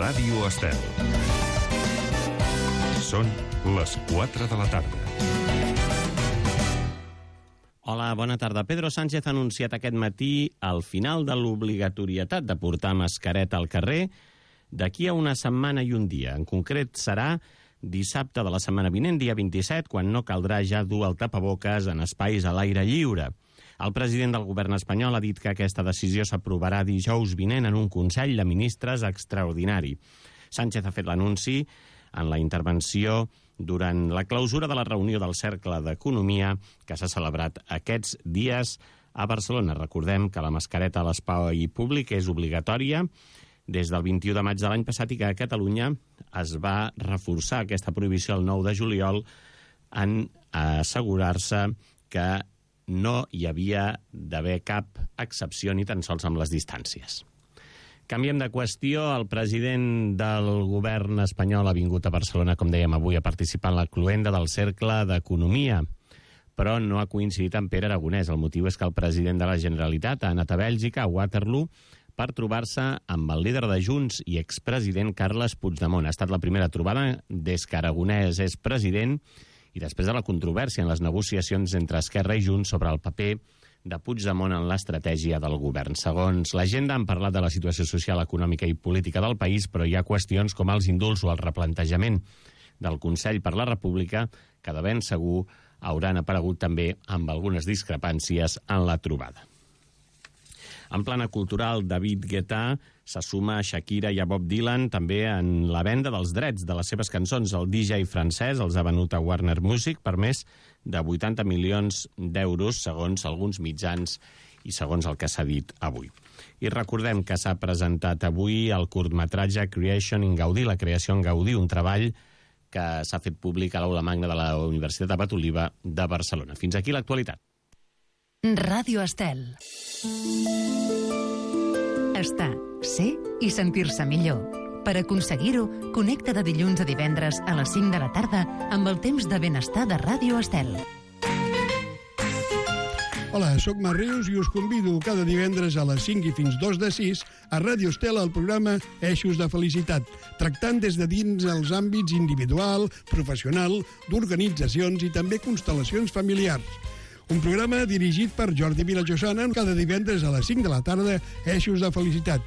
Ràdio Estel. Són les 4 de la tarda. Hola, bona tarda. Pedro Sánchez ha anunciat aquest matí el final de l'obligatorietat de portar mascareta al carrer d'aquí a una setmana i un dia. En concret, serà dissabte de la setmana vinent, dia 27, quan no caldrà ja dur el tapaboques en espais a l'aire lliure. El president del govern espanyol ha dit que aquesta decisió s'aprovarà dijous vinent en un Consell de Ministres extraordinari. Sánchez ha fet l'anunci en la intervenció durant la clausura de la reunió del Cercle d'Economia que s'ha celebrat aquests dies a Barcelona. Recordem que la mascareta a l'espai públic és obligatòria des del 21 de maig de l'any passat i que a Catalunya es va reforçar aquesta prohibició el 9 de juliol en assegurar-se que no hi havia d'haver cap excepció ni tan sols amb les distàncies. Canviem de qüestió. El president del govern espanyol ha vingut a Barcelona, com dèiem avui, a participar en la cloenda del Cercle d'Economia, però no ha coincidit amb Pere Aragonès. El motiu és que el president de la Generalitat ha anat a Bèlgica, a Waterloo, per trobar-se amb el líder de Junts i expresident Carles Puigdemont. Ha estat la primera trobada des que Aragonès és president i després de la controvèrsia en les negociacions entre Esquerra i Junts sobre el paper de Puigdemont en l'estratègia del govern. Segons l'agenda, han parlat de la situació social, econòmica i política del país, però hi ha qüestions com els indults o el replantejament del Consell per la República que de ben segur hauran aparegut també amb algunes discrepàncies en la trobada. En plana cultural, David Guetta se suma a Shakira i a Bob Dylan també en la venda dels drets de les seves cançons. El DJ francès els ha venut a Warner Music per més de 80 milions d'euros, segons alguns mitjans i segons el que s'ha dit avui. I recordem que s'ha presentat avui el curtmetratge Creation in Gaudí, la creació en Gaudí, un treball que s'ha fet públic a l'Aula Magna de la Universitat Abat Oliva de Barcelona. Fins aquí l'actualitat. Ràdio Estel. Estar, ser i sentir-se millor. Per aconseguir-ho, connecta de dilluns a divendres a les 5 de la tarda amb el temps de benestar de Ràdio Estel. Hola, sóc Mar Rius i us convido cada divendres a les 5 i fins 2 de 6 a Ràdio Estel al programa Eixos de Felicitat, tractant des de dins els àmbits individual, professional, d'organitzacions i també constel·lacions familiars. Un programa dirigit per Jordi Vilajosana cada divendres a les 5 de la tarda, Eixos de Felicitat.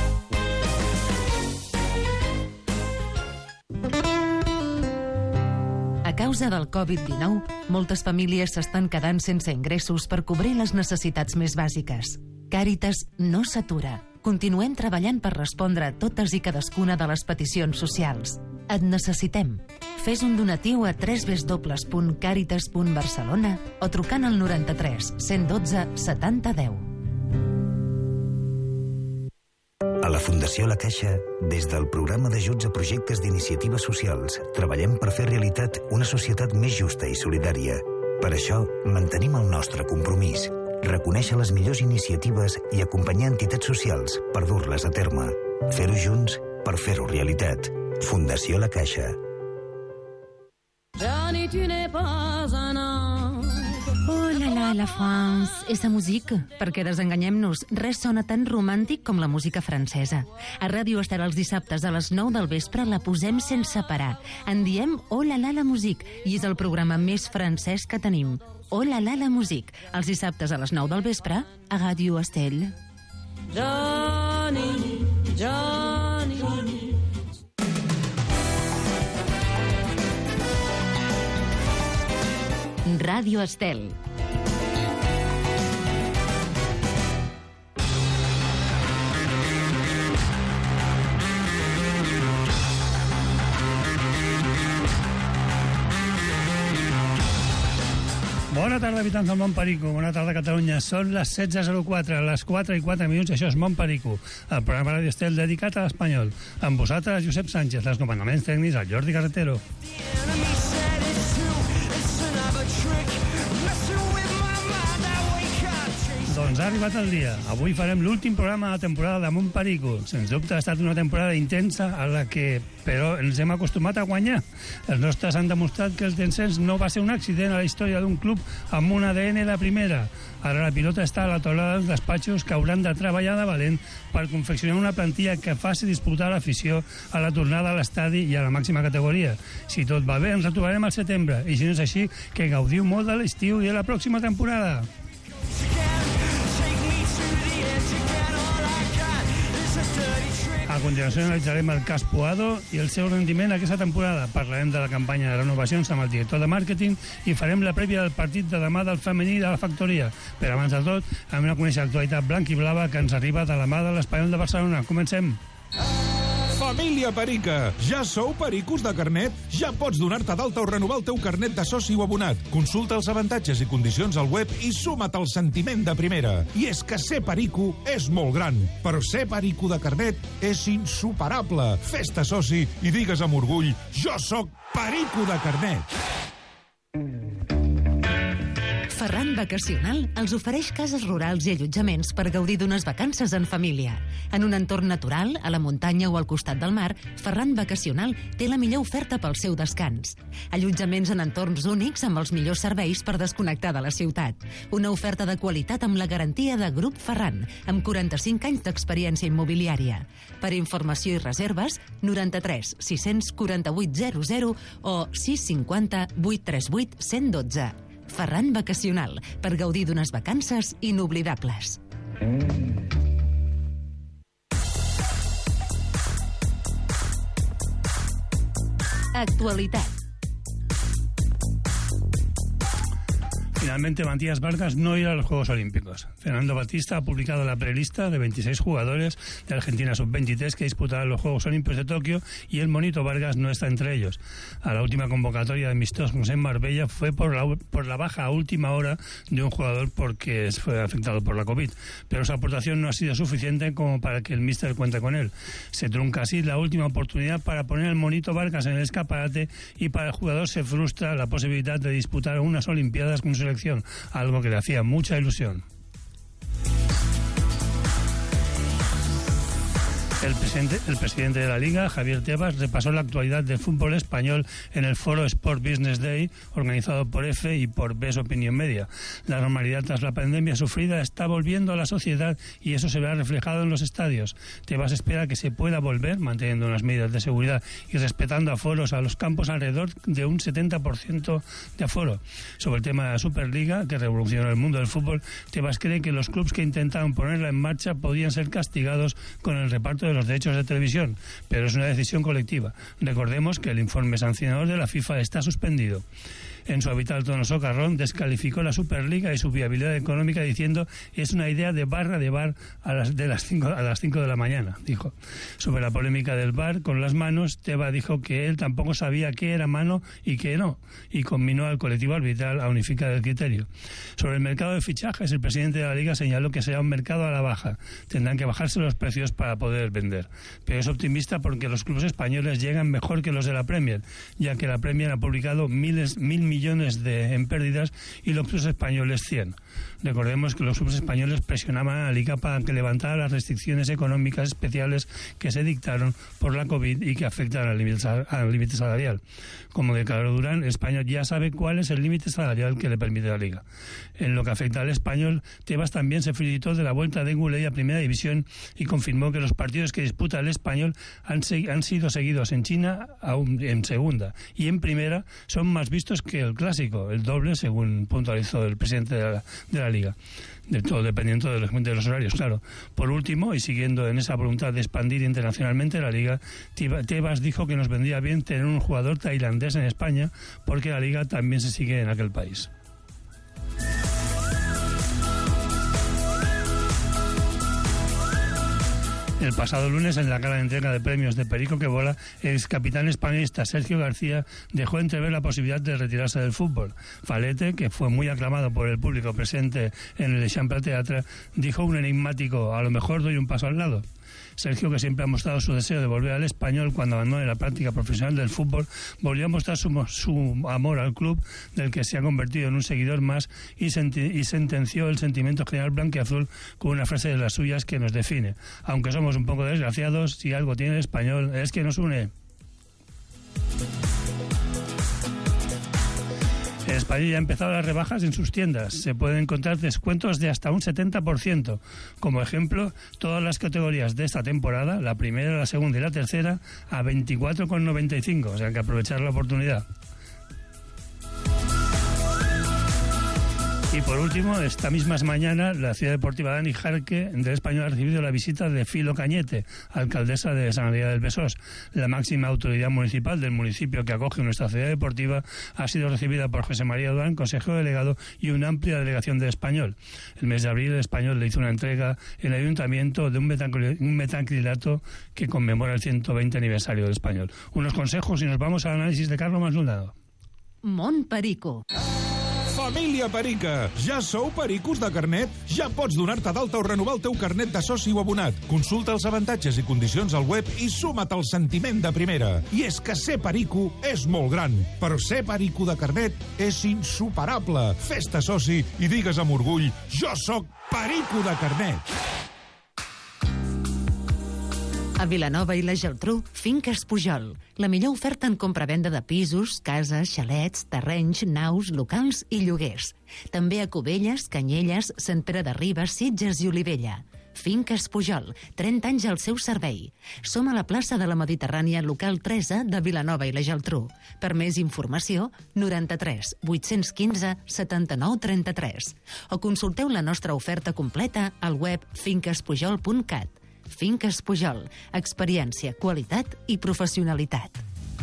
A causa del Covid-19, moltes famílies s'estan quedant sense ingressos per cobrir les necessitats més bàsiques. Càritas no s'atura. Continuem treballant per respondre a totes i cadascuna de les peticions socials. Et necessitem. Fes un donatiu a www.caritas.barcelona o trucant al 93 112 70 10. A la Fundació La Caixa, des del programa d'ajuts a projectes d'iniciatives socials, treballem per fer realitat una societat més justa i solidària. Per això, mantenim el nostre compromís, reconèixer les millors iniciatives i acompanyar entitats socials per dur-les a terme. Fer-ho junts per fer-ho realitat. Fundació La Caixa. Johnny, tu n'es pas un ange. Oh la France, esa musique. Perquè desenganyem-nos, res sona tan romàntic com la música francesa. A Ràdio Estel els dissabtes a les 9 del vespre la posem sense parar. En diem Oh la musique i és el programa més francès que tenim. Oh la musique, els dissabtes a les 9 del vespre a Ràdio Estel. Johnny, Johnny, Johnny. Ràdio Estel. Bona tarda, habitants del Mont Perico. Bona tarda, Catalunya. Són les 16:04, les 4:04. Això és Mont Perico, el programa Ràdio Estel dedicat a l'espanyol. Amb vosaltres, Josep Sánchez, els comandaments tècnics, el Jordi Carretero. Doncs ha arribat el dia. Avui farem l'últim programa de la temporada de Montperico. Sens dubte ha estat una temporada intensa a la que, però, ens hem acostumat a guanyar. Els nostres han demostrat que el descens no va ser un accident a la història d'un club amb un ADN de primera. Ara la pilota està a la taulada dels despatxos que hauran de treballar de valent per confeccionar una plantilla que faci disputar l'afició a la tornada a l'estadi i a la màxima categoria. Si tot va bé, ens retrobarem al setembre. I si no és així, que gaudiu molt de l'estiu i de la pròxima temporada. A continuació analitzarem el cas Puado i el seu rendiment aquesta temporada. Parlarem de la campanya de renovacions amb el director de màrqueting i farem la prèvia del partit de demà del femení de la Factoria. Però abans de tot, hem de conèixer l'actualitat blanc-i-blava que ens arriba de la mà de l'Espanyol de Barcelona. Comencem. Família Perica, ja sou pericos de carnet? Ja pots donar-te d'alta o renovar el teu carnet de soci o abonat. Consulta els avantatges i condicions al web i suma't al sentiment de primera. I és que ser perico és molt gran, però ser perico de carnet és insuperable. Fes-te soci i digues amb orgull: jo sóc perico de carnet. Ferran Vacacional els ofereix cases rurals i allotjaments per gaudir d'unes vacances en família. En un entorn natural, a la muntanya o al costat del mar, Ferran Vacacional té la millor oferta pel seu descans. Allotjaments en entorns únics amb els millors serveis per desconnectar de la ciutat. Una oferta de qualitat amb la garantia de Grup Ferran, amb 45 anys d'experiència immobiliària. Per informació i reserves, 93 648 00 o 650 838 112. Ferran Vacacional, per gaudir d'unes vacances inoblidables. Actualitat. Finalmente, Matías Vargas no irá a los Juegos Olímpicos. Fernando Batista ha publicado la prelista de 26 jugadores de Argentina Sub-23 que disputarán los Juegos Olímpicos de Tokio y el Monito Vargas no está entre ellos. A la última convocatoria de amistosos en Marbella fue por la baja a última hora de un jugador porque fue afectado por la COVID. Pero su aportación no ha sido suficiente como para que el míster cuente con él. Se trunca así la última oportunidad para poner al Monito Vargas en el escaparate y para el jugador se frustra la posibilidad de disputar unas Olimpiadas con su selección, algo que le hacía mucha ilusión. El presidente de la Liga, Javier Tebas, repasó la actualidad del fútbol español en el foro Sport Business Day, organizado por EFE y por Best Opinion Media. La normalidad tras la pandemia sufrida está volviendo a la sociedad y eso se verá reflejado en los estadios. Tebas espera que se pueda volver, manteniendo unas medidas de seguridad y respetando aforos a los campos alrededor de un 70% de aforo. Sobre el tema de la Superliga, que revolucionó el mundo del fútbol, Tebas cree que los clubes que intentaron ponerla en marcha podían ser castigados con el reparto de los derechos de televisión, pero es una decisión colectiva. Recordemos que el informe sancionador de la FIFA está suspendido. En su habitual tono socarrón, descalificó la Superliga y su viabilidad económica diciendo que es una idea de barra de bar a las 5 de la mañana, dijo. Sobre la polémica del VAR con las manos, Tebas dijo que él tampoco sabía qué era mano y qué no, y conminó al colectivo arbitral a unificar el criterio. Sobre el mercado de fichajes, el presidente de la Liga señaló que será un mercado a la baja. Tendrán que bajarse los precios para poder vender. Pero es optimista porque los clubes españoles llegan mejor que los de la Premier, ya que la Premier ha publicado mil millones en pérdidas y los clubes españoles 100. Recordemos que los clubes españoles presionaban a la Liga para que levantara las restricciones económicas especiales que se dictaron por la COVID y que afectan al límite salarial. Como declaró Durán, España ya sabe cuál es el límite salarial que le permite la Liga. En lo que afecta al español, Tebas también se felicitó de la vuelta de Guley a Primera División y confirmó que los partidos que disputa el español han sido seguidos en China en Segunda y en Primera son más vistos que el clásico, el doble, según puntualizó el presidente de la Liga. De todo dependiendo de los horarios, claro. Por último, y siguiendo en esa voluntad de expandir internacionalmente la Liga, Tebas dijo que nos vendría bien tener un jugador tailandés en España porque la Liga también se sigue en aquel país. El pasado lunes, en la gala de entrega de premios de Perico que Bola, el excapitán españolista Sergio García dejó entrever la posibilidad de retirarse del fútbol. Falete, que fue muy aclamado por el público presente en el Eixample Teatre, dijo un enigmático: a lo mejor doy un paso al lado. Sergio, que siempre ha mostrado su deseo de volver al Español cuando abandone la práctica profesional del fútbol, volvió a mostrar su amor al club, del que se ha convertido en un seguidor más, y sentenció el sentimiento general blanquiazul con una frase de las suyas que nos define: aunque somos un poco desgraciados, si algo tiene el español es que nos une. El Español ya ha empezado las rebajas en sus tiendas. Se pueden encontrar descuentos de hasta un 70%. Como ejemplo, todas las categorías de esta temporada, la primera, la segunda y la tercera, a 24,95. O sea, que aprovechar la oportunidad. Y por último, esta misma mañana, la Ciudad Deportiva Dani Jarque del Español ha recibido la visita de Filo Cañete, alcaldesa de Sant Adrià del Besós. La máxima autoridad municipal del municipio que acoge nuestra ciudad deportiva ha sido recibida por José María Durán, consejero delegado, y una amplia delegación de Español. El mes de abril, el Español le hizo una entrega en el ayuntamiento de un metacrilato que conmemora el 120 aniversario del Español. Unos consejos y nos vamos al análisis de Carlos Masnudado. Mont Perico. Família Perica, ja sou pericos de carnet? Ja pots donar-te d'alta o renovar el teu carnet de soci o abonat. Consulta els avantatges i condicions al web i suma't al sentiment de primera. I és que ser perico és molt gran, però ser perico de carnet és insuperable. Fes-te soci i digues amb orgull: jo sóc perico de carnet. A Vilanova i la Geltrú, Finques Pujol. La millor oferta en compra-venda de pisos, cases, xalets, terrenys, naus, locals i lloguers. També a Cubelles, Canyelles, Sant Pere de Ribes, Sitges i Olivella. Finques Pujol, 30 anys al seu servei. Som a la plaça de la Mediterrània, local 13 de Vilanova i la Geltrú. Per més informació, 93 815 79 33. O consulteu la nostra oferta completa al web finquespujol.cat. Finques Pujol, experiència, qualitat i professionalitat.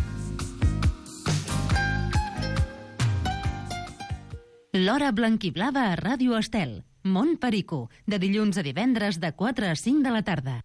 L'Hora Blanquiblava a Ràdio Estel. Mont Perico, de dilluns a divendres de 4 a 5 de la tarda.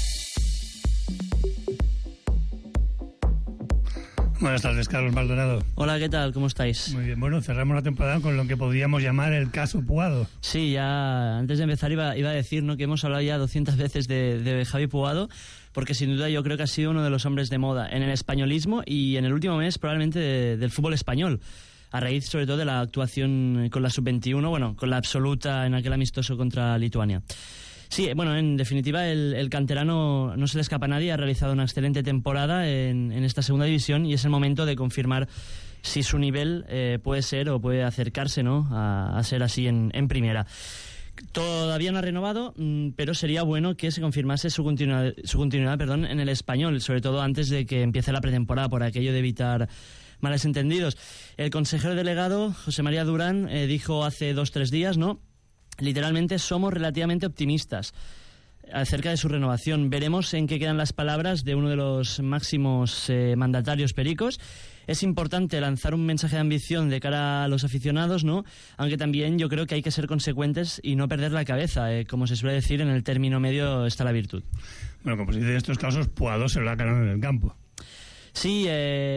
Buenas tardes, Carlos Maldonado. Hola, ¿qué tal? ¿Cómo estáis? Muy bien, bueno, cerramos la temporada con lo que podríamos llamar el caso Puado. Sí, ya antes de empezar iba a decir, ¿no?, que hemos hablado ya 200 veces de Javi Puado, porque sin duda yo creo que ha sido uno de los hombres de moda en el españolismo y en el último mes probablemente del fútbol español, a raíz sobre todo de la actuación con la sub-21, bueno, con la absoluta en aquel amistoso contra Lituania. Sí, bueno, en definitiva el canterano no se le escapa a nadie, ha realizado una excelente temporada en esta segunda división y es el momento de confirmar si su nivel puede ser o puede acercarse, ¿no?, a ser así en primera. Todavía no ha renovado, pero sería bueno que se confirmase su continuidad en el Español, sobre todo antes de que empiece la pretemporada, por aquello de evitar males entendidos. El consejero delegado, José María Durán, dijo hace 2-3 días, ¿no?, literalmente: somos relativamente optimistas acerca de su renovación. Veremos en qué quedan las palabras de uno de los máximos mandatarios pericos. Es importante lanzar un mensaje de ambición de cara a los aficionados, ¿no?, aunque también yo creo que hay que ser consecuentes y no perder la cabeza. Como se suele decir, en el término medio está la virtud. Bueno, como se dice en estos casos, Puado se lo ha ganado en el campo. Sí,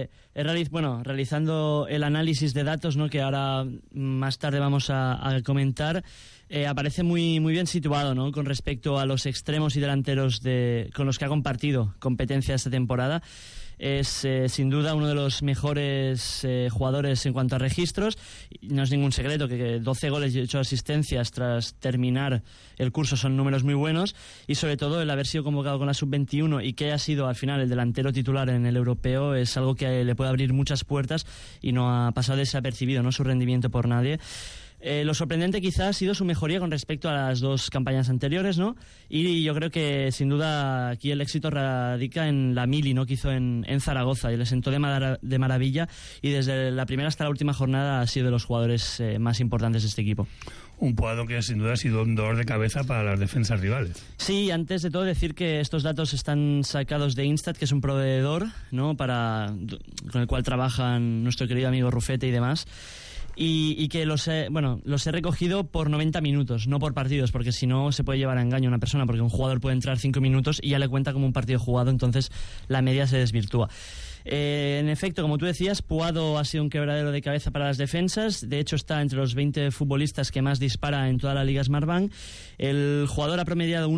realizando el análisis de datos, ¿no?, que ahora más tarde vamos a comentar, aparece muy bien situado, ¿no?, con respecto a los extremos y delanteros con los que ha compartido competencia esta temporada. Es sin duda uno de los mejores jugadores en cuanto a registros. No es ningún secreto que 12 goles y 8 asistencias tras terminar el curso son números muy buenos, y sobre todo el haber sido convocado con la sub-21 y que haya sido al final el delantero titular en el europeo es algo que le puede abrir muchas puertas y no ha pasado desapercibido, ¿no?, su rendimiento por nadie. Lo sorprendente quizás ha sido su mejoría con respecto a las dos campañas anteriores, ¿no? Y yo creo que sin duda aquí el éxito radica en la mili, ¿no?, que hizo en Zaragoza, y le sentó de maravilla, y desde la primera hasta la última jornada ha sido de los jugadores más importantes de este equipo. Un Puado que sin duda ha sido un dolor de cabeza para las defensas rivales. Sí, antes de todo decir que estos datos están sacados de Instat, que es un proveedor, ¿no?, con el cual trabajan nuestro querido amigo Rufete y demás. Y que los he recogido por 90 minutos, no por partidos, porque si no se puede llevar a engaño a una persona, porque un jugador puede entrar 5 minutos y ya le cuenta como un partido jugado, entonces la media se desvirtúa. En efecto, como tú decías, Puado ha sido un quebradero de cabeza para las defensas. De hecho, está entre los 20 futbolistas que más dispara en toda la Liga Smartbank. El jugador ha promediado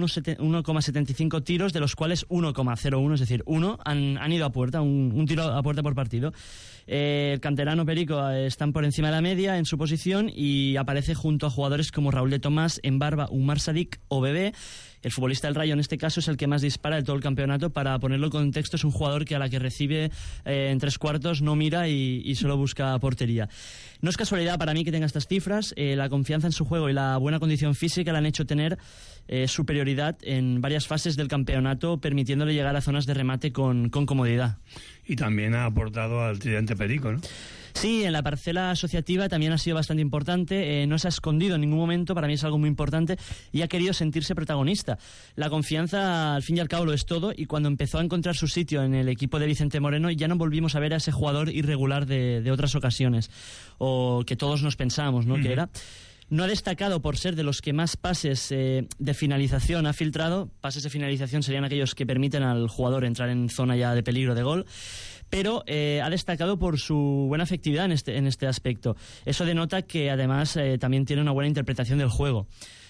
1,75 tiros, de los cuales 1,01, es decir, han ido a puerta, un tiro a puerta por partido. El canterano Perico están por encima de la media en su posición y aparece junto a jugadores como Raúl de Tomás, Embarba, Umar Sadik o Bebé. El futbolista del Rayo en este caso es el que más dispara de todo el campeonato. Para ponerlo en contexto, es un jugador que a la que recibe en 3/4 no mira y solo busca portería. No es casualidad para mí que tenga estas cifras. La confianza en su juego y la buena condición física le han hecho tener superioridad en varias fases del campeonato, permitiéndole llegar a zonas de remate con comodidad. Y también ha aportado al tridente Perico, ¿no? Sí, en la parcela asociativa también ha sido bastante importante, no se ha escondido en ningún momento, para mí es algo muy importante, y ha querido sentirse protagonista. La confianza, al fin y al cabo, lo es todo, y cuando empezó a encontrar su sitio en el equipo de Vicente Moreno, ya no volvimos a ver a ese jugador irregular de otras ocasiones, o que todos nos pensábamos, ¿no?, que era. No ha destacado por ser de los que más pases de finalización ha filtrado. Pases de finalización serían aquellos que permiten al jugador entrar en zona ya de peligro de gol. Pero ha destacado por su buena efectividad en este aspecto. Eso denota que además también tiene una buena interpretación del juego.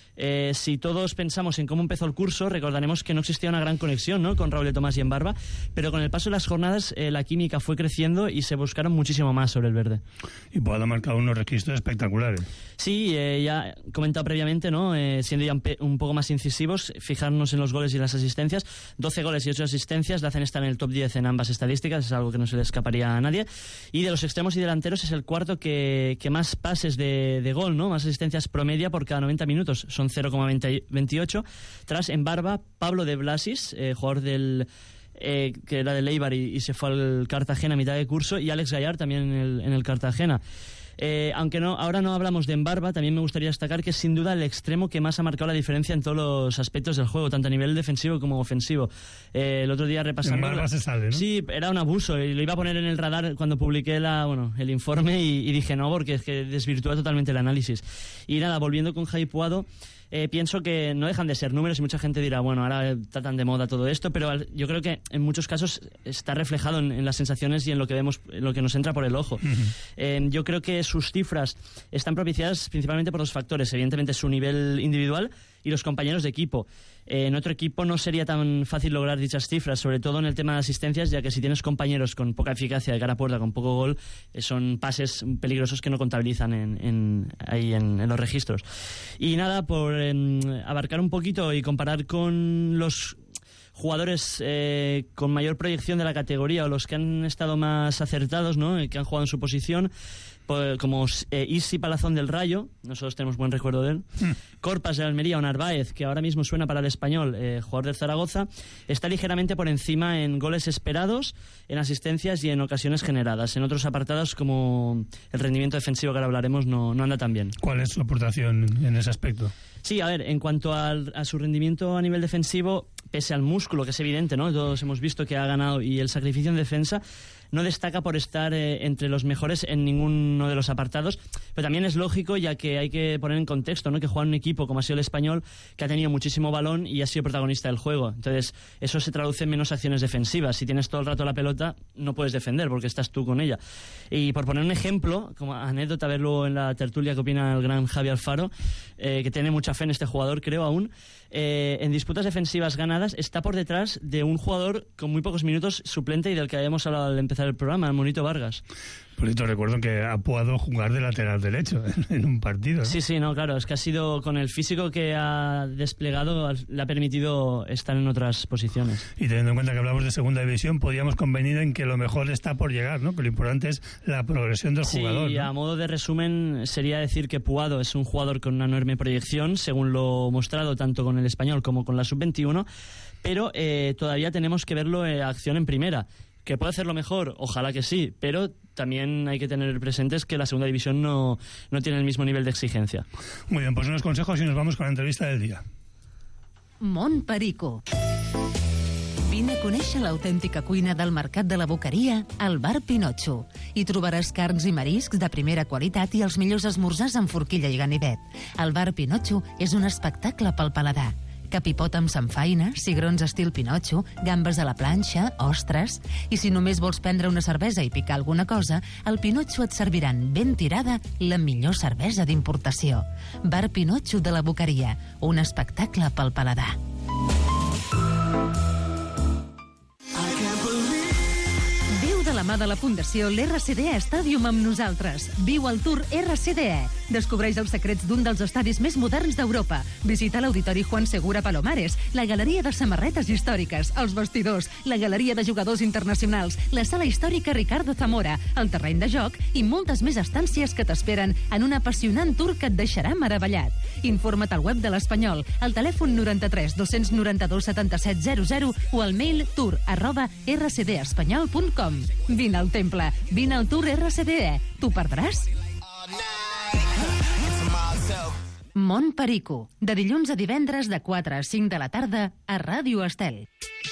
Si todos pensamos en cómo empezó el curso, recordaremos que no existía una gran conexión, ¿no?, con Raúl de Tomás y Embarba, pero con el paso de las jornadas la química fue creciendo y se buscaron muchísimo más sobre el verde. Y Puado ha marcado unos registros espectaculares. Sí, ya he comentado previamente, ¿no?, siendo ya un poco más incisivos, fijarnos en los goles y las asistencias. 12 goles y 8 asistencias le hacen estar en el top 10 en ambas estadísticas, es algo que no se le escaparía a nadie. Y de los extremos y delanteros es el cuarto que más pases de gol, ¿no?, más asistencias promedia por cada 90 minutos. Son 0,28, tras Embarba, Pablo de Blasis, jugador que era del Eibar y se fue al Cartagena a mitad de curso, y Alex Gallard también en el Cartagena. Aunque ahora no hablamos de Embarba, también me gustaría destacar que es sin duda el extremo que más ha marcado la diferencia en todos los aspectos del juego, tanto a nivel defensivo como ofensivo. El otro día repasando... Embarba se sale, ¿no? Sí, era un abuso, y lo iba a poner en el radar cuando publiqué el informe y dije no, porque es que desvirtúa totalmente el análisis. Y nada, volviendo con Javi Puado, pienso que no dejan de ser números y mucha gente dirá, bueno, ahora está tan de moda todo esto, pero yo creo que en muchos casos está reflejado en las sensaciones y en lo que vemos, en lo que nos entra por el ojo. Yo creo que sus cifras están propiciadas principalmente por dos factores, evidentemente su nivel individual y los compañeros de equipo. En otro equipo no sería tan fácil lograr dichas cifras, sobre todo en el tema de asistencias, ya que si tienes compañeros con poca eficacia de cara a puerta, con poco gol, son pases peligrosos que no contabilizan en los registros. Y nada, por abarcar un poquito y comparar con los jugadores con mayor proyección de la categoría, o los que han estado más acertados, ¿no?, que han jugado en su posición, como Isi Palazón del Rayo, nosotros tenemos buen recuerdo de él, Corpas de Almería o Narváez, que ahora mismo suena para el Español, jugador del Zaragoza, está ligeramente por encima en goles esperados, en asistencias y en ocasiones generadas. En otros apartados, como el rendimiento defensivo, que ahora hablaremos, no anda tan bien. ¿Cuál es su aportación en ese aspecto? Sí, a ver, en cuanto a su rendimiento a nivel defensivo, pese al músculo, que es evidente, ¿no?, todos hemos visto que ha ganado, y el sacrificio en defensa, no destaca por estar entre los mejores en ninguno de los apartados, pero también es lógico, ya que hay que poner en contexto, ¿no?, que juega en un equipo como ha sido el Español, que ha tenido muchísimo balón y ha sido protagonista del juego. Entonces, eso se traduce en menos acciones defensivas. Si tienes todo el rato la pelota, no puedes defender porque estás tú con ella. Y por poner un ejemplo, como anécdota, verlo en la tertulia que opina el gran Javi Alfaro, que tiene mucha fe en este jugador, creo aún, en disputas defensivas ganadas está por detrás de un jugador con muy pocos minutos suplente y del que habíamos hablado al empezar el programa, el Monito Vargas. Por cierto, recuerdo que ha podido jugar de lateral derecho en un partido, ¿no? Sí, no, claro, es que ha sido, con el físico que ha desplegado, le ha permitido estar en otras posiciones. Y teniendo en cuenta que hablamos de segunda división, podríamos convenir en que lo mejor está por llegar, ¿no? Que lo importante es la progresión del jugador, Sí, ¿no? A modo de resumen, sería decir que Puado es un jugador con una enorme proyección, según lo mostrado tanto con el Español como con la Sub-21, pero todavía tenemos que verlo en acción en primera. ¿Que puede hacerlo mejor? Ojalá que sí, pero también hay que tener presentes que la segunda división no tiene el mismo nivel de exigencia. Muy bien, pues unos consejos y nos vamos con la entrevista del día. Mont Perico. Vine a conèixer l'autèntica cuina del Mercat de la Boqueria al Bar Pinotxo. Hi trobaràs carns i mariscs de primera qualitat i els millors esmorzars amb forquilla i ganivet. El Bar Pinotxo és un espectacle pel paladar. capipot amb samfaina, cigrons estil Pinotxo, gambes a la planxa, ostres... I si només vols prendre una cervesa i picar alguna cosa, al Pinotxo et serviran ben tirada la millor cervesa d'importació. Bar Pinotxo de la Boqueria, un espectacle pel paladar. De la mà de la Fundació l'RCDE Stadium amb nosaltres. Viu el Tour RCDE. Descobreix els secrets d'un dels estadis més moderns d'Europa. Visita l'Auditori Juan Segura Palomares, la Galeria de Samarretes Històriques, els vestidors, la Galeria de Jugadors Internacionals, la Sala Històrica Ricardo Zamora, el terreny de joc i moltes més estàncies que t'esperen en un apassionant tour que et deixarà meravellat. Informa't al web de l'Espanyol, al telèfon 93 292 77 00 o al mail tour@rcdespanyol.com. Vine al temple, vine al Tour RCDE. T'ho perdràs? Mont Perico, de dilluns a divendres de 4 a 5 de la tarda a Ràdio Estel.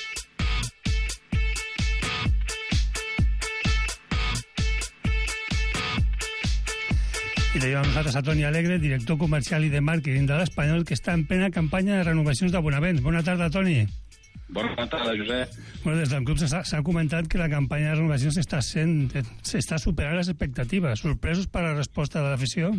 I tenim amb nosaltres a Toni Alegre, director comercial i de màrqueting de l'Espanyol, que està en plena campanya de renovacions d'abonaments. Bona tarda, Toni. Bona tarda, Josep. Bueno, des del club s'ha comentat que la campanya de renovacions està superant les expectatives. Sorpresos per la resposta de l'afició?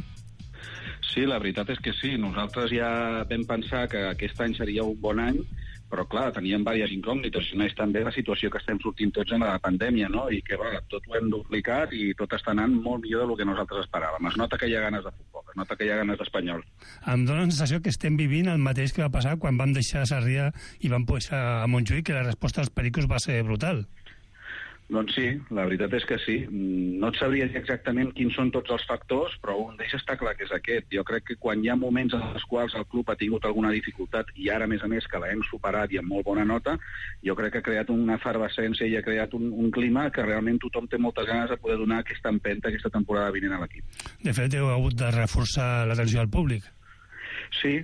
Sí, la veritat és que sí. Nosaltres ja vam pensar que aquest any seria un bon any, però clar, teníem diverses incògnites, i és també la situació que estem sortint tots en la pandèmia, no? I que tot ho hem duplicat i tot està anant molt millor del que nosaltres esperàvem. Es nota que hi ha ganes de futbol, es nota que hi ha ganes d'Espanyol. Em dóna la sensació que estem vivint el mateix que va passar quan vam deixar Sarrià i vam pujar a Montjuïc, que la resposta dels pericos va ser brutal. Doncs sí, la veritat és que sí. No et sabria dir exactament quins són tots els factors, però un d'ells està clar que és aquest. Jo crec que quan hi ha moments en els quals el club ha tingut alguna dificultat, i ara, a més que l'hem superat i amb molt bona nota, jo crec que ha creat una efervescència i ha creat un clima que realment tothom té moltes ganes de poder donar aquesta empenta aquesta temporada vinent a l'equip. De fet, heu hagut de reforçar l'atenció al públic. Sí,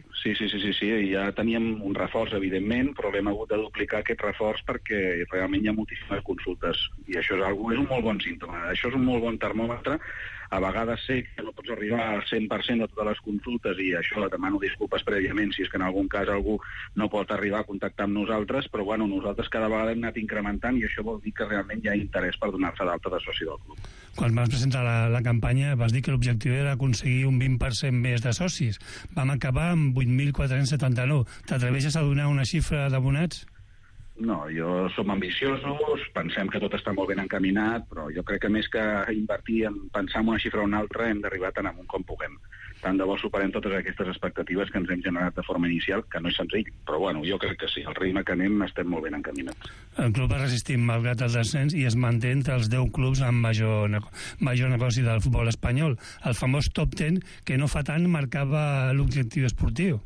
ja teníem un reforç, evidentment, però l'hem hagut de duplicar aquest reforç perquè realment hi ha moltíssimes consultes, i això és un molt bon símptoma, això és un molt bon termòmetre. A vegades sé que no pots arribar al 100% de totes les consultes, i això demano disculpes prèviament si és que en algun cas algú no pot arribar a contactar amb nosaltres, però bueno, nosaltres cada vegada hem anat incrementant, i això vol dir que realment hi ha interès per donar-se d'alta de soci del club. Quan vas presentar la campanya vas dir que l'objectiu era aconseguir un 20% més de socis. Vam acabar amb 8.479. T'atreveixes a donar una xifra d'abonats? No, som ambiciosos, pensem que tot està molt ben encaminat, però jo crec que més que invertir en pensar en una xifra o una altra hem d'arribar tan amunt com puguem. Tant de bo superem totes aquestes expectatives que ens hem generat de forma inicial, que no és senzill, però bueno, jo crec que sí, al ritme que anem estem molt ben encaminats. El club ha resistit malgrat el descens i es manté entre els 10 clubs amb major negoci del futbol espanyol. El famós top 10, que no fa tant marcava l'objectiu esportiu.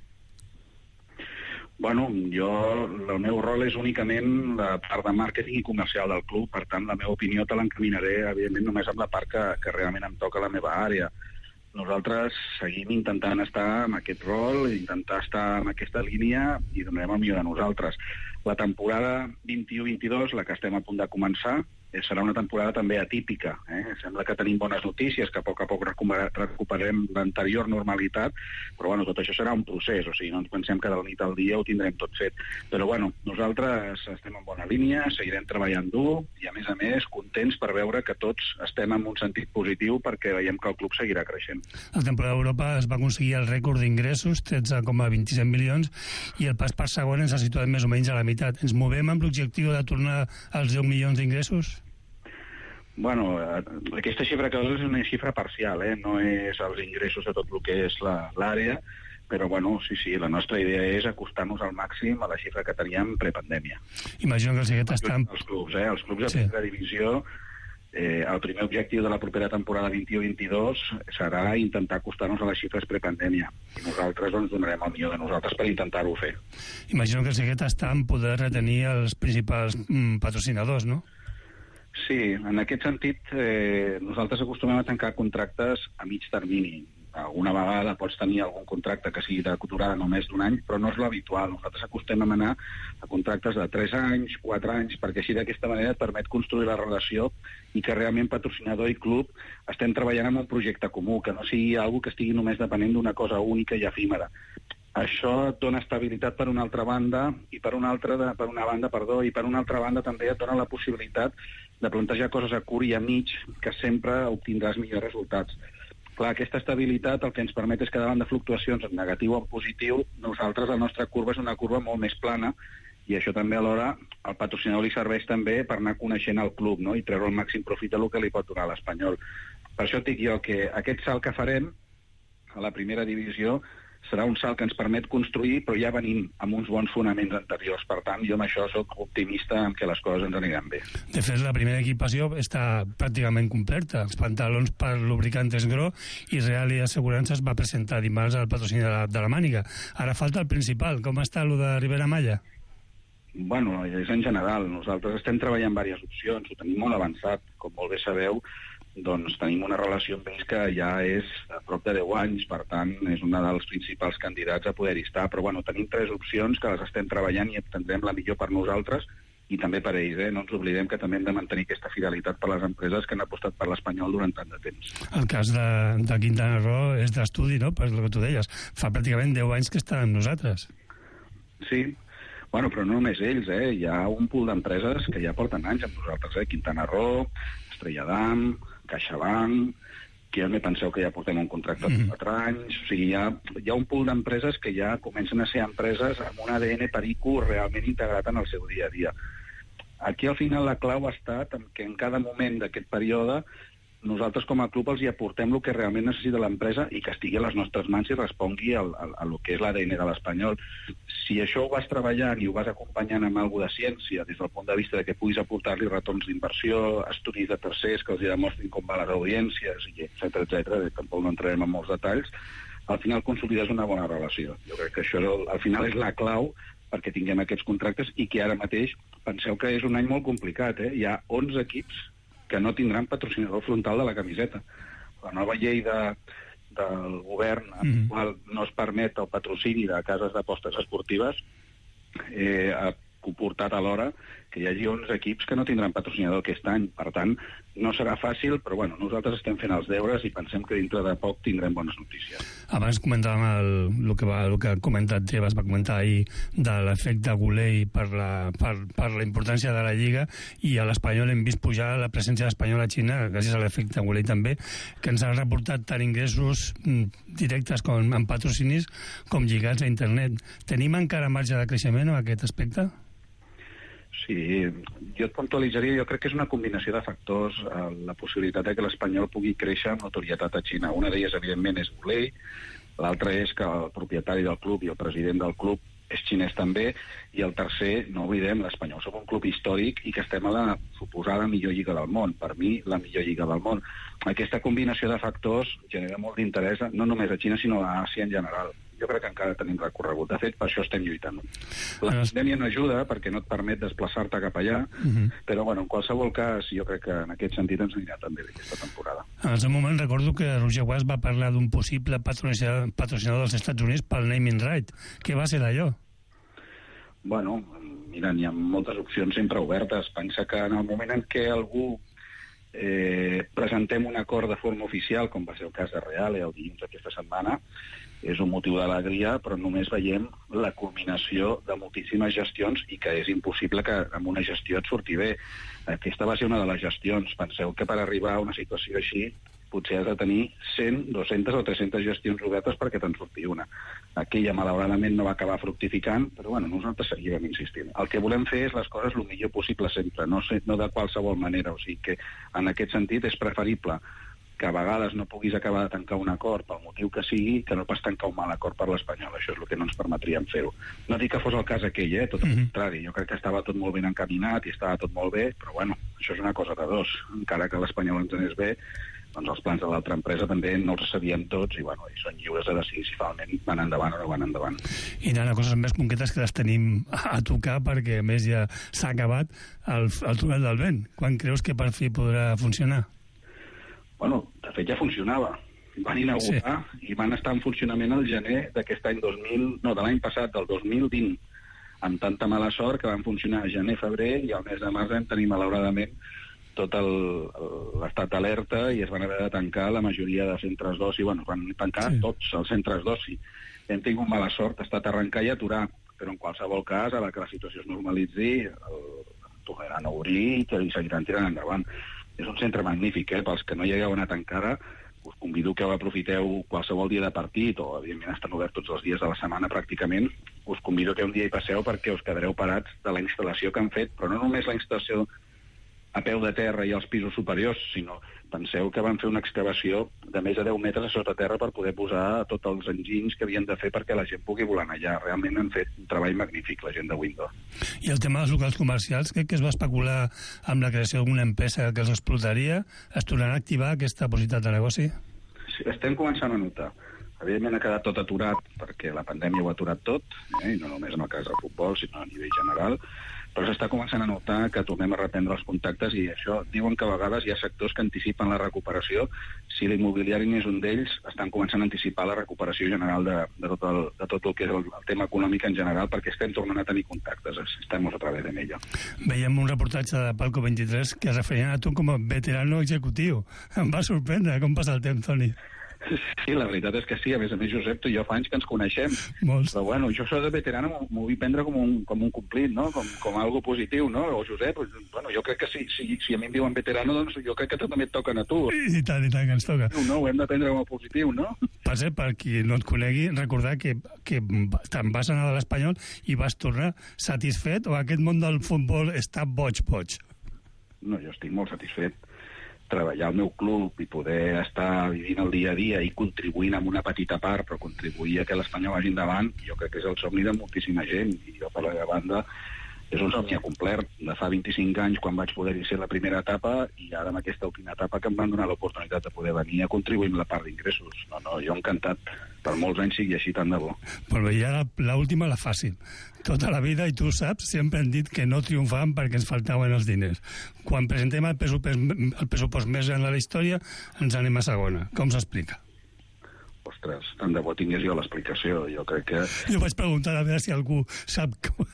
Bueno, el meu rol és únicament la part de màrqueting i comercial del club, per tant, la meva opinió te l'encaminaré, evidentment, només amb la part que realment em toca la meva àrea. Nosaltres seguim intentant estar en aquest rol, intentar estar en aquesta línia, i donarem el millor de nosaltres. La temporada 21-22, la que estem a punt de començar, serà una temporada també atípica. Sembla que tenim bones notícies, que a poc recuperem l'anterior normalitat, però bueno, tot això serà un procés, o sigui, no ens pensem que de la nit al dia ho tindrem tot fet. Però bueno, nosaltres estem en bona línia, seguirem treballant dur, i a més, contents per veure que tots estem en un sentit positiu, perquè veiem que el club seguirà creixent. La temporada d'Europa es va aconseguir el rècord d'ingressos, 13,27 milions, i el pas per segon ens ha situat més o menys a la meitat. Ens movem amb l'objectiu de tornar als 10 milions d'ingressos? Bueno, aquesta xifra que és una xifra parcial, no és els ingressos de tot el que és l'àrea, però bueno, sí, la nostra idea és acostar-nos al màxim a la xifra que teníem prepandèmia. Imagino que el Seguet està... Els clubs de primera divisió, el primer objectiu de la propera temporada 21-22 serà intentar acostar-nos a les xifres prepandèmia, i nosaltres donarem el millor de nosaltres per intentar-ho fer. Imagino que el Seguet està en poder retenir els principals patrocinadors, no? Sí, en aquest sentit, nosaltres acostumem a tancar contractes a mig termini. Alguna vegada pots tenir algun contracte que sigui de durada només d'un any, però no és l'habitual. Nosaltres acostumem a anar a contractes de 3 anys, 4 anys, perquè així d'aquesta manera et permet construir la relació i que realment patrocinador i club estem treballant en un projecte comú, que no sigui algo que estigui només depenent d'una cosa única i efímera. Això et dona estabilitat per una altra banda i per una altra banda també et dona la possibilitat de plantejar coses a curt i a mig que sempre obtindràs millors resultats. Clar, aquesta estabilitat el que ens permet és que davant de fluctuacions en negatiu o en positiu, nosaltres, la nostra curva és una curva molt més plana, i això també alhora al patrocinador li serveix també per anar coneixent el club, no? I treure el màxim profit del que li pot donar l'Espanyol. Per això et dic jo que aquest salt que farem a la primera divisió serà un salt que ens permet construir, però ja venim amb uns bons fonaments anteriors. Per tant, jo amb això sóc optimista en que les coses ens aniran bé. De fet, la primera equipació està pràcticament completa. Els pantalons per lubricantes Gro i Real i Assegurances va presentar dimarts al patrocinador de la Màniga. Ara falta el principal. Com està el de Ribera Maya? Bueno, és en general. Nosaltres estem treballant diverses opcions, ho tenim molt avançat. Com molt bé sabeu, doncs tenim una relació amb ells que ja és a prop de 10 anys, per tant, és un dels principals candidats a poder-hi estar. Però bueno, tenim 3 opcions que les estem treballant i obtendrem la millor per nosaltres i també per ells. No ens oblidem que també hem de mantenir aquesta fidelitat per les empreses que han apostat per l'Espanyol durant tant de temps. El cas de Quintana Roo és d'estudi, no? Per el que tu deies. Fa pràcticament 10 anys que estan amb nosaltres. Sí. Bueno, però no només ells, Hi ha un pool d'empreses que ja porten anys amb nosaltres, Quintana Roo, Estrella d'Am, CaixaBank, que ja me penseu que ja portem un contracte de 4 anys. O sigui, hi ha un pool d'empreses que ja comencen a ser empreses amb un ADN perico realment integrat en el seu dia a dia. Aquí, al final, la clau ha estat que en cada moment d'aquest període nosaltres com a club els hi aportem el que realment necessita l'empresa i que estigui a les nostres mans i respongui a lo que és l'ADN de l'Espanyol. Si això ho vas treballant i ho vas acompanyant amb alguna de ciència, des del punt de vista de que puguis aportar-li retorns d'inversió, estudis de tercers que els hi demostrin com van les audiències, etc, tampoc no entrarem en molts detalls, al final consolides una bona relació. Jo crec que això al final és la clau perquè tinguem aquests contractes i que ara mateix penseu que és un any molt complicat. Hi ha 11 equips que no tindran patrocinador frontal de la camiseta. La nova llei del govern, en la qual no es permet el patrocini de cases d'apostes esportives, ha comportat alhora que hi hagi 11 equips que no tindran patrocinador aquest any. Per tant, no serà fàcil, però bueno, nosaltres estem fent els deures i pensem que dintre de poc tindrem bones notícies. Abans comentàvem el que ha comentat Tebas, va comentar ahir de l'efecte Gulei per la importància de la Lliga, i a l'Espanyol hem vist pujar la presència de l'Espanyol a Xina gràcies a l'efecte Gulei també, que ens ha reportat tant ingressos directes com en patrocinis com lligats a internet. Tenim encara marge de creixement en aquest aspecte? Sí, jo et puntualitzaria, jo crec que és una combinació de factors, la possibilitat de que l'Espanyol pugui créixer amb notorietat a Xina. Una d'elles, evidentment, és Gulei, l'altra és que el propietari del club i el president del club és xinès també, i el tercer, no oblidem, l'Espanyol som un club històric i que estem a la suposada millor lliga del món, per mi la millor lliga del món. Aquesta combinació de factors genera molt d'interès, no només a Xina, sinó a Àsia en general. Jo crec que encara tenim recorregut. De fet, per això estem lluitant. La pandèmia no ajuda perquè no et permet desplaçar-te cap allà, però bueno, en qualsevol cas, jo crec que en aquest sentit ens anirà també bé aquesta temporada. En el seu moment recordo que Roger Watts va parlar d'un possible patrocinador dels Estats Units pel naming right. Què va ser d'allò? Bueno, mira, hi ha moltes opcions sempre obertes. Pensa que en el moment en què algú presentem un acord de forma oficial, com va ser el cas de Real el dilluns d'aquesta setmana, és un motiu d'alegria, però només veiem la culminació de moltíssimes gestions i que és impossible que amb una gestió et surti bé. Aquesta va ser una de les gestions. Penseu que per arribar a una situació així potser has de tenir 100, 200 o 300 gestions obertes perquè te'n surti una. Aquella, malauradament, no va acabar fructificant, però bueno, nosaltres seguirem insistint. El que volem fer és les coses el millor possible sempre, no de qualsevol manera. O sigui que, en aquest sentit, és preferible que a vegades no puguis acabar de tancar un acord pel motiu que sigui, que no pas tancar un mal acord per l'Espanyol. Això és el que no ens permetríem fer-ho. No dic que fos el cas aquell, tot el contrari. Jo crec que estava tot molt ben encaminat i estava tot molt bé, però bueno, això és una cosa de dos. Encara que l'Espanyol ens anés bé, doncs els plans de l'altra empresa també no els sabíem tots i bueno, i són lliures de decidir si finalment van endavant o no van endavant. I anant a coses més concretes que les tenim a tocar, perquè a més ja s'ha acabat el túnel del vent. Quan creus que per fi podrà funcionar? Bueno, de fet ja funcionava. Van inaugurar i van estar en funcionament el gener d'aquest any de l'any passat, del 2020, amb tanta mala sort que van funcionar a gener, febrer, i al mes de març vam tenir malauradament tot l'estat d'alerta i es van haver de tancar la majoria de centres d'oci. Bueno, van tancar tots els centres d'oci. hem tingut mala sort, ha estat arrencar i aturar, però en qualsevol cas, a la que la situació es normalitzi, tornaran a obrir i seguiran tirant endavant. És un centre magnífic, pels que no hi hagueu anat encara, us convido que ho aprofiteu qualsevol dia de partit, o evidentment estan oberts tots els dies de la setmana pràcticament, us convido que un dia hi passeu perquè us quedareu parats de la instal·lació que han fet, però no només la instal·lació a peu de terra i als pisos superiors, sinó penseu que van fer una excavació de més de 10 metres a sota terra per poder posar tots els enginys que havien de fer perquè la gent pugui volar allà. Realment han fet un treball magnífic, la gent de Windows. I el tema dels locals comercials, crec que es va especular amb la creació d'alguna empresa que els explotaria. Es tornarà a activar aquesta possibilitat de negoci? Sí, estem començant a notar. Evidentment ha quedat tot aturat perquè la pandèmia ho ha aturat tot, i no només en el cas del futbol, sinó a nivell general, però s'està començant a notar que tornem a reprendre els contactes i això, diuen que a vegades hi ha sectors que anticipen la recuperació. Si l'immobiliari n'és un d'ells, estan començant a anticipar la recuperació general de tot el que és el tema econòmic en general, perquè estem tornant a tenir contactes, estamos a través de ello. Veiem un reportatge de Palco 23 que es referien a tu com a veterano executiu. Em va sorprendre com passa el temps, Toni. Sí, la veritat és que sí. A més, Josep, tu i jo fa anys que ens coneixem. Molts. Però bueno, jo això de veterano m'ho vull prendre com un complit, no? Com algo positiu, no? O Josep, bueno, jo crec que si a mi em diuen veterano, doncs jo crec que també et toquen a tu. I tant que ens toca. No, ho hem de prendre com a positiu, no? Per cert, per qui no et conegui, recordar que te'n vas anar a l'Espanyol i vas tornar satisfet, o aquest món del futbol està boig? No, jo estic molt satisfet. Treballar al meu club i poder estar vivint el dia a dia i contribuint amb una petita part, però contribuir a que l'Espanyol vagi endavant, jo crec que és el somni de moltíssima gent, i jo per la meva banda és un somni acomplert. De fa 25 anys, quan vaig poder ser la primera etapa, i ara en aquesta última etapa que em van donar l'oportunitat de poder venir a contribuir amb la part d'ingressos. No, jo encantat. Per molts anys sigui així, tant de bo. Molt bé, i ara l'última, la fàcil. Tota la vida, i tu saps, sempre hem dit que no triomfàvem perquè ens faltaven els diners. Quan presentem el pressupost més gran de la història, ens anem a segona. Com s'explica? Ostres, tant de bo tingués jo l'explicació. Jo crec que... Jo vaig preguntar a veure si algú sap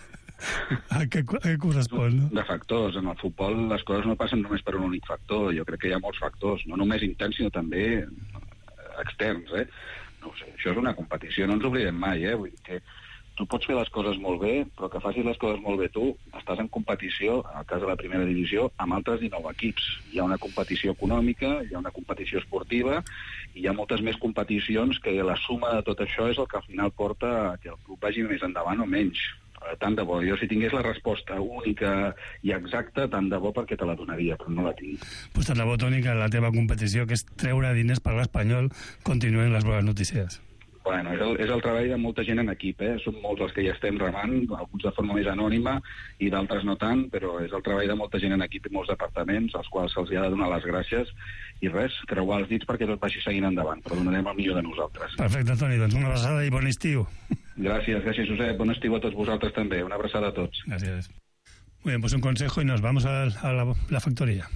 a què correspon, no? De factors. En el futbol les coses no passen només per un únic factor. Jo crec que hi ha molts factors, no només interns, sinó també externs, No ho sé, això és una competició, no ens oblidem mai, Vull dir que tu pots fer les coses molt bé, però que facis les coses molt bé tu, estàs en competició, en el cas de la primera divisió, amb altres 19 equips. Hi ha una competició econòmica, hi ha una competició esportiva, i hi ha moltes més competicions que la suma de tot això és el que al final porta a que el club vagi més endavant o menys. Tant de bo. Jo, si tingués la resposta única i exacta, tant de bo perquè te la donaria, però no la tinc. Pues tant de bo, Toni, que la teva competició, que és treure diners per l'Espanyol, continuen les bones notícies. Bueno, és el treball de molta gent en equip, Som molts els que ja estem remant, alguns de forma més anònima i d'altres no tant, però és el treball de molta gent en equip i molts departaments, als quals se'ls ha de donar les gràcies, i res, creuar els dits perquè tot vagi seguint endavant, però donarem el millor de nosaltres. Perfecte, Toni, doncs una abraçada i bon estiu. Gràcies, Josep, bon estiu a tots vosaltres també, una abraçada a tots. Gràcies. Muy bien, pues un consejo y nos vamos a la factoría.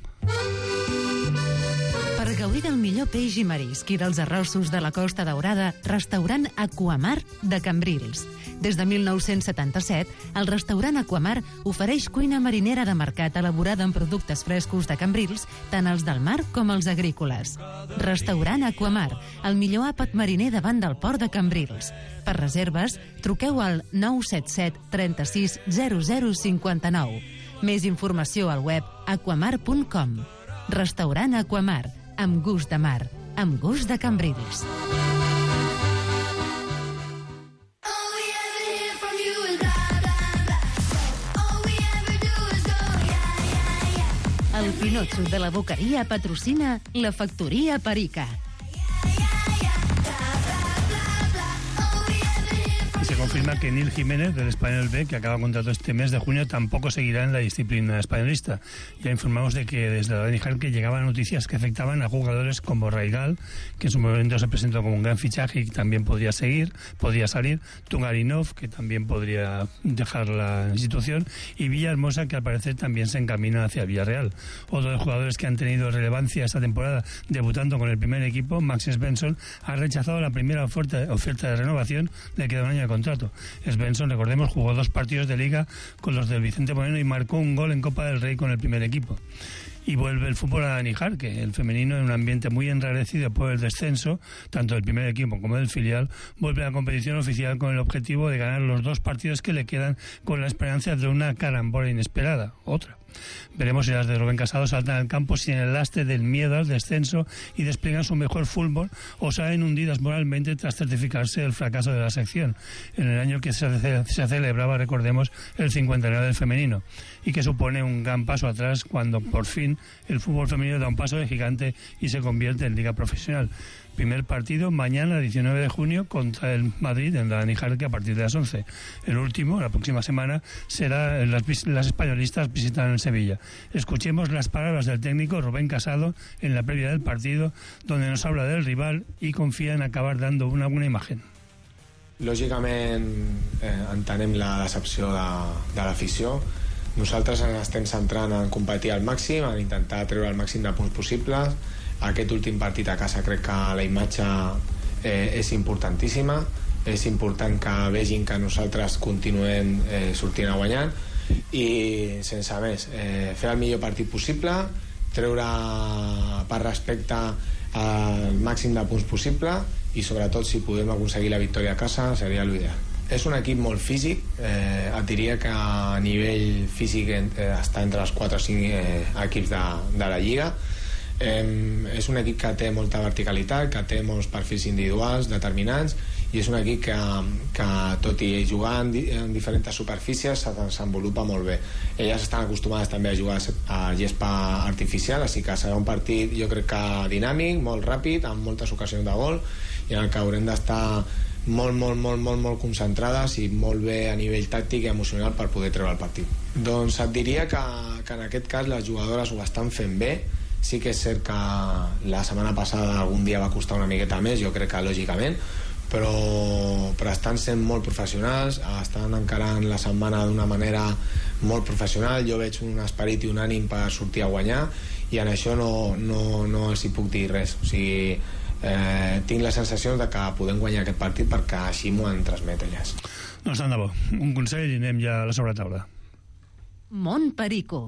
Per gaudir del millor peix i marisc i dels arrossos de la Costa Daurada, restaurant Aquamar de Cambrils. Des de 1977, el restaurant Aquamar ofereix cuina marinera de mercat elaborada amb productes frescos de Cambrils, tant els del mar com els agrícoles. Restaurant Aquamar, el millor àpat mariner davant del port de Cambrils. Per reserves, truqueu al 977 36 0059. Més informació al web aquamar.com. Restaurant Aquamar, amb gust de mar, amb gust de Cambrils. El Pinotxo de la Boqueria patrocina la Factoria Perica. Se confirma que Nil Jiménez, del Español B, que acaba contrato este mes de junio, tampoco seguirá en la disciplina españolista. Ya informamos de que desde la Dani que llegaban noticias que afectaban a jugadores como Raigal, que en su momento se presentó como un gran fichaje y también podría salir, Tungarinov, que también podría dejar la institución, y Villahermosa, que al parecer también se encamina hacia Villarreal. Otro de los jugadores que han tenido relevancia esta temporada, debutando con el primer equipo, Max Svensson, ha rechazado la primera oferta de renovación, le queda un año de contrato. Svensson, recordemos, jugó 2 partidos de liga con los del Vicente Moreno y marcó un gol en Copa del Rey con el primer equipo. Y vuelve el fútbol a Níjar, que el femenino, en un ambiente muy enrarecido por el descenso, tanto del primer equipo como del filial, vuelve a la competición oficial con el objetivo de ganar los 2 partidos que le quedan, con la esperanza de una carambola inesperada, otra. Veremos si las de Rubén Casado saltan al campo sin el lastre del miedo al descenso y despliegan su mejor fútbol, o salen hundidas moralmente tras certificarse el fracaso de la sección, en el año que se celebraba, recordemos, el 59 del femenino, y que supone un gran paso atrás cuando por fin el fútbol femenino da un paso de gigante y se convierte en liga profesional. Primer partido mañana, 19 de junio, contra el Madrid en la Níjar, que a partir de las 11. El último, la próxima semana, será las españolistas visitan Sevilla. Escuchemos las palabras del técnico Rubén Casado en la previa del partido, donde nos habla del rival y confía en acabar dando una buena imagen. Lògicament entenem la decepció de l'afició. Nosaltres ens estem centrant en competir al màxim, en intentar treure el màxim de punts possibles. Aquest últim partit a casa crec que la imatge és importantíssima. És important que vegin que nosaltres continuem sortint a guanyar i, sense més, fer el millor partit possible, treure per respecte el màxim de punts possible i, sobretot, si podem aconseguir la victòria a casa, seria l'ideal. És un equip molt físic, et diria que a nivell físic està entre els 4 o 5 equips de la Lliga. És un equip que té molta verticalitat, que té molts perfils individuals determinants, i és un equip que tot i jugar en diferents superfícies, se desenvolupa molt bé. Elles estan acostumades també a jugar a gespa artificial, així que serà un partit, jo crec que dinàmic, molt ràpid, amb moltes ocasions de gol, i en el que haurem d'estar molt concentrades i molt bé a nivell tàctic i emocional per poder treure el partit. Doncs et diria que en aquest cas les jugadores ho estan fent bé. Sí que és cert que la setmana passada algun dia va costar una miqueta més, jo crec que lògicament, però estan sent molt professionals, estan encarant la setmana d'una manera molt professional. Jo veig un esperit i un ànim per sortir a guanyar, i en això no els hi puc dir res. O sigui, tinc la sensació de que podem guanyar aquest partit perquè així m'ho han transmet elles. Doncs tant de bo. Un consell i anem ja a la sobretaula. Mont Perico.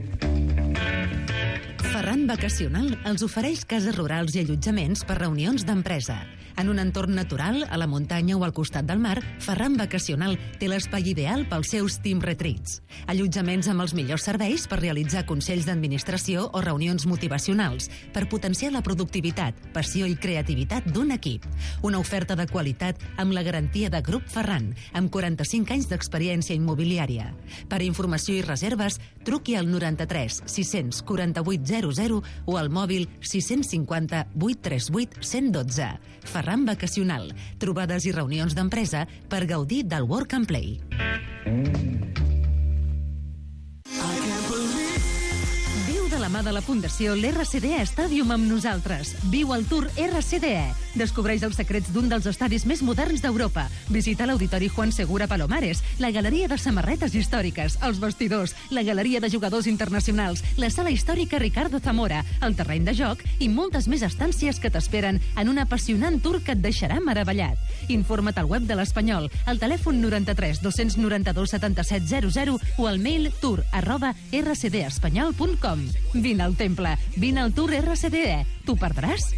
Ferran Vacacional els ofereix cases rurals i allotjaments per reunions d'empresa. En un entorn natural, a la muntanya o al costat del mar, Ferran Vacacional té l'espai ideal pels seus team retreats. Allotjaments amb els millors serveis per realitzar consells d'administració o reunions motivacionals, per potenciar la productivitat, passió i creativitat d'un equip. Una oferta de qualitat amb la garantia de Grup Ferran, amb 45 anys d'experiència immobiliària. Per informació i reserves, truqui al 93 648 00 o al mòbil 650 838 112. Ferran Vacacional. Trobades i reunions d'empresa per gaudir del Work and Play. Viu de la mà de la Fundació l'RCDE Stadium amb nosaltres. Viu el Tour RCDE. Descobreix els secrets d'un dels estadis més moderns d'Europa. Visita l'Auditori Juan Segura Palomares, la Galeria de Samarretes Històriques, els vestidors, la Galeria de Jugadors Internacionals, la Sala Històrica Ricardo Zamora, el terreny de joc i moltes més estàncies que t'esperen en un apassionant tour que et deixarà meravellat. Informa't al web de l'Espanyol, al telèfon 93 292 77 00 o al mail tour@rcdespanyol.com. Vine al temple, vine al Tour RCDE. T'ho perdràs?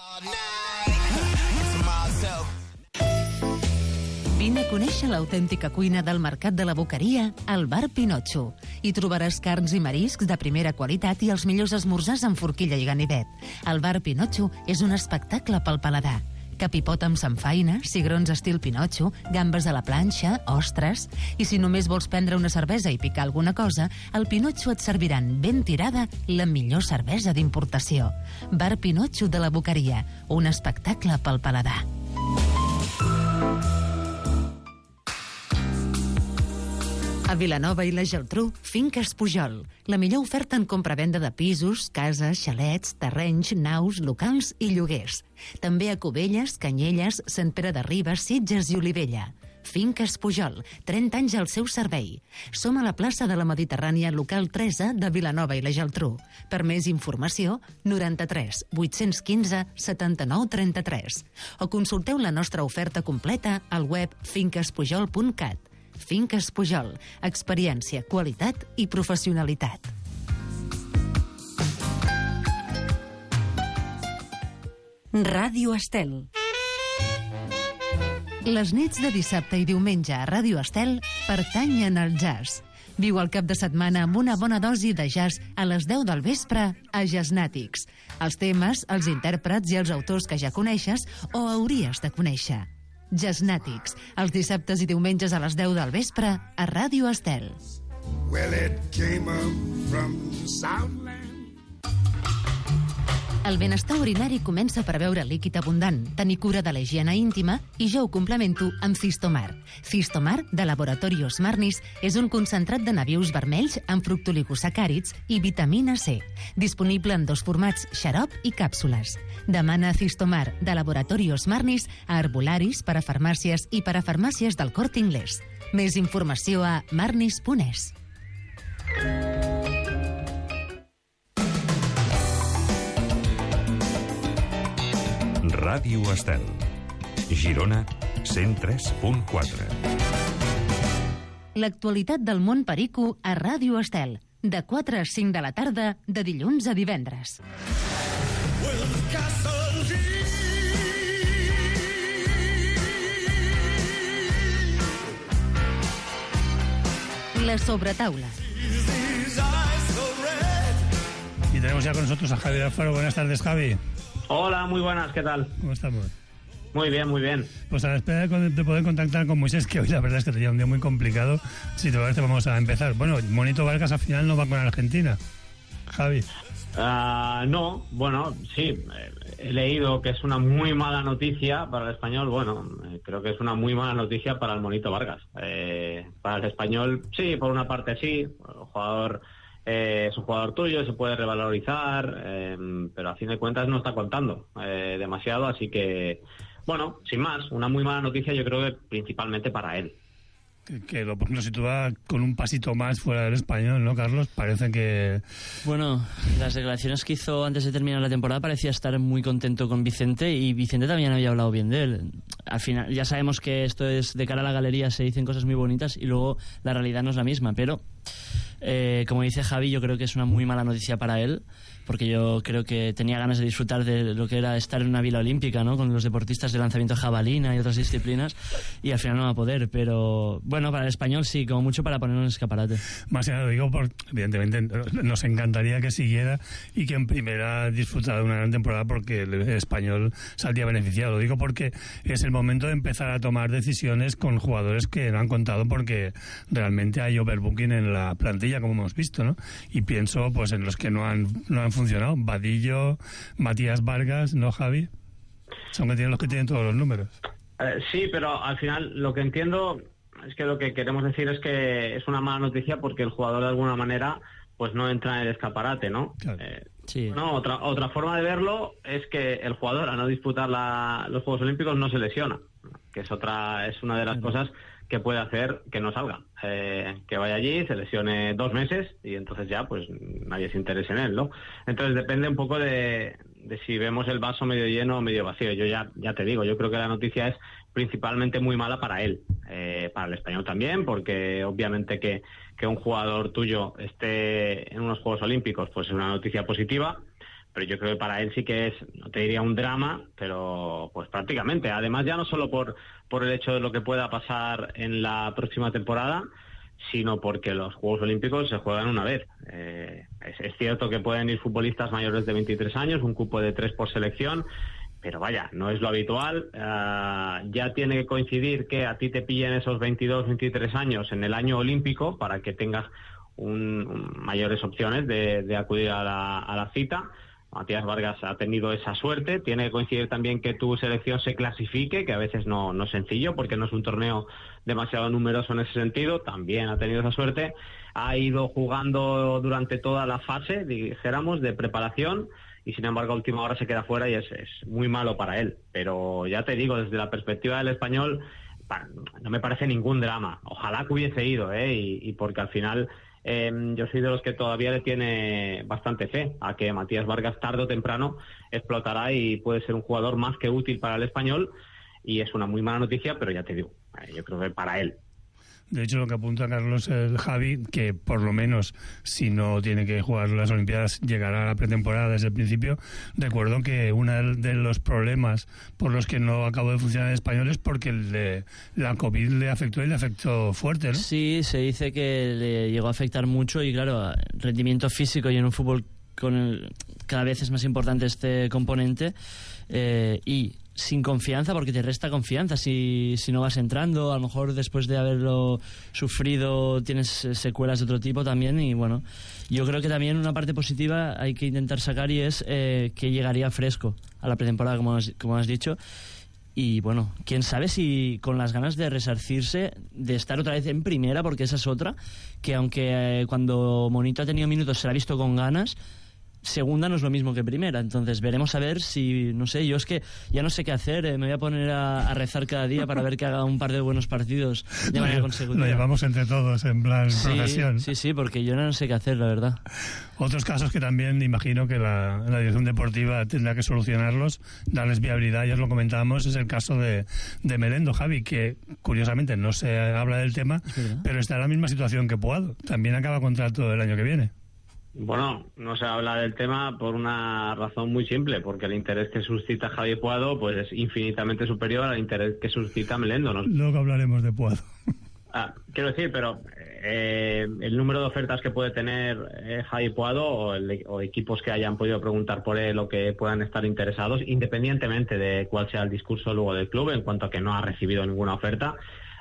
Vine a conèixer l'autèntica cuina del Mercat de la Boqueria al Bar Pinotxo. Hi trobaràs carns i mariscs de primera qualitat i els millors esmorzars amb forquilla i ganivet. El Bar Pinotxo és un espectacle pel paladar. Capipot amb samfaina, cigrons estil Pinotxo, gambes a la planxa, ostres... I si només vols prendre una cervesa i picar alguna cosa, al Pinotxo et serviran ben tirada la millor cervesa d'importació. Bar Pinotxo de la Boqueria, un espectacle pel paladar. A Vilanova i la Geltrú, Finques Pujol. La millor oferta en compra-venda de pisos, cases, xalets, terrenys, naus, locals i lloguers. També a Cubelles, Canyelles, Sant Pere de Ribes, Sitges i Olivella. Finques Pujol, 30 anys al seu servei. Som a la plaça de la Mediterrània, local 13 de Vilanova i la Geltrú. Per més informació, 93 815 79 33. O consulteu la nostra oferta completa al web finquespujol.cat. Finques Pujol. Experiència, qualitat i professionalitat. Ràdio Estel. Les nits de dissabte i diumenge a Ràdio Estel pertanyen al jazz. Viu el cap de setmana amb una bona dosi de jazz a les 10 del vespre a Jazznàtics. Els temes, els intèrprets i els autors que ja coneixes o hauries de conèixer. Jazznàtics, els dissabtes i diumenges a les 10 del vespre a Ràdio Estel. Well, it came up from Southland. El benestar urinari comença per beure líquid abundant, tenir cura de la higiene íntima i jo ho complemento amb Cistomar. Cistomar, de Laboratorios Marnis, és un concentrat de nabius vermells amb fructoligosacàrids i vitamina C. Disponible en 2 formats, xarop i càpsules. Demana Cistomar, de Laboratorios Marnis, a herbolaris, parafarmàcies i parafarmàcies del Corte Inglés. Més informació a marnis.es. Ràdio Estel. Girona 103.4. L'actualitat del món perico a Ràdio Estel. De 4 a 5 de la tarda, de dilluns a divendres. La sobretaula. Y tenemos ya con nosotros a Javier Alfaro. Buenas tardes, Javi. Hola, muy buenas, ¿qué tal? ¿Cómo estamos? Muy bien, muy bien. Pues a la espera de poder contactar con Moisés, que hoy la verdad es que tenía un día muy complicado. Si te parece, vamos a empezar. Bueno, Monito Vargas al final no va con Argentina. Javi. No, bueno, sí, he leído que es una muy mala noticia para el Español. Bueno, creo que es una muy mala noticia para el Monito Vargas. Para el Español, sí, por una parte sí. El jugador... es un jugador tuyo, se puede revalorizar, pero a fin de cuentas no está contando demasiado, así que, bueno, sin más, una muy mala noticia yo creo que principalmente para él. Que lo sitúa con un pasito más fuera del Español, ¿no, Carlos? Parece que... Bueno, las declaraciones que hizo antes de terminar la temporada parecía estar muy contento con Vicente, y Vicente también había hablado bien de él. Al final, ya sabemos que esto es de cara a la galería, se dicen cosas muy bonitas y luego la realidad no es la misma, pero... como dice Javi, yo creo que es una muy mala noticia para él, porque yo creo que tenía ganas de disfrutar de lo que era estar en una vila olímpica, ¿no?, con los deportistas de lanzamiento jabalina y otras disciplinas, y al final no va a poder, pero bueno, para el Español sí, como mucho para ponerlo en escaparate. Más que nada lo digo porque evidentemente nos encantaría que siguiera y que en primera disfrutara de una gran temporada, porque el Español saldría beneficiado. Lo digo porque es el momento de empezar a tomar decisiones con jugadores que no han contado, porque realmente hay overbooking en la plantilla, como hemos visto, ¿no? Y pienso pues en los que no han funcionado. Vadillo, Matías Vargas, ¿no, Javi? Son los que tienen todos los números. Sí, pero al final lo que entiendo es que lo que queremos decir es que es una mala noticia porque el jugador de alguna manera pues no entra en el escaparate, ¿no? Claro. Sí. No, otra forma de verlo es que el jugador, al no disputar los Juegos Olímpicos, no se lesiona, que es una de las cosas que puede hacer que no salga, que vaya allí, se lesione 2 meses y entonces ya pues nadie se interese en él, ¿no? Entonces depende un poco de si vemos el vaso medio lleno o medio vacío. Yo ya te digo, yo creo que la noticia es principalmente muy mala para él, para el Español también, porque obviamente que un jugador tuyo esté en unos Juegos Olímpicos pues es una noticia positiva, pero yo creo que para él sí que es, no te diría un drama, pero pues prácticamente. Además, ya no solo por el hecho de lo que pueda pasar en la próxima temporada, sino porque los Juegos Olímpicos se juegan una vez. Es cierto que pueden ir futbolistas mayores de 23 años, un cupo de 3 por selección, pero vaya, no es lo habitual. Ya tiene que coincidir que a ti te pillen esos 22, 23 años en el año olímpico para que tengas mayores opciones de acudir a la cita. Matías Vargas ha tenido esa suerte. Tiene que coincidir también que tu selección se clasifique, que a veces no es sencillo porque no es un torneo demasiado numeroso en ese sentido. También ha tenido esa suerte. Ha ido jugando durante toda la fase, dijéramos, de preparación, y sin embargo a última hora se queda fuera y es muy malo para él. Pero ya te digo, desde la perspectiva del Español no me parece ningún drama. Ojalá que hubiese ido, y porque al final... yo soy de los que todavía le tiene bastante fe a que Matías Vargas tarde o temprano explotará y puede ser un jugador más que útil para el Español, y es una muy mala noticia, pero ya te digo, yo creo que para él. De hecho, lo que apunta Carlos el Javi, que por lo menos si no tiene que jugar las Olimpiadas llegará a la pretemporada desde el principio. Recuerdo que uno de los problemas por los que no acabó de funcionar el Español es porque la COVID le afectó y le afectó fuerte, ¿no? Sí, se dice que le llegó a afectar mucho y claro, rendimiento físico y en un fútbol cada vez es más importante este componente y sin confianza, porque te resta confianza si no vas entrando, a lo mejor después de haberlo sufrido tienes secuelas de otro tipo también. Y bueno, yo creo que también una parte positiva hay que intentar sacar y es que llegaría fresco a la pretemporada, como has dicho. Y bueno, quién sabe si con las ganas de resarcirse, de estar otra vez en primera, porque esa es otra, que aunque cuando Monito ha tenido minutos se la ha visto con ganas, segunda no es lo mismo que primera. Entonces veremos a ver si, no sé, yo es que ya no sé qué hacer, me voy a poner a rezar cada día para ver que haga un par de buenos partidos de manera consecutiva. Lo llevamos entre todos en plan profesión. Sí, porque yo no sé qué hacer, la verdad. Otros casos que también imagino que la dirección deportiva tendrá que solucionarlos, darles viabilidad, ya os lo comentábamos, es el caso de Melendo, Javi, que curiosamente no se habla del tema, pero está en la misma situación que Puado, también acaba contrato el año que viene. Bueno, no se habla del tema por una razón muy simple, porque el interés que suscita Javi Puado pues es infinitamente superior al interés que suscita Melendo, ¿no? Luego hablaremos de Puado. Quiero decir, pero el número de ofertas que puede tener Javi Puado o equipos que hayan podido preguntar por él o que puedan estar interesados, independientemente de cuál sea el discurso luego del club, en cuanto a que no ha recibido ninguna oferta,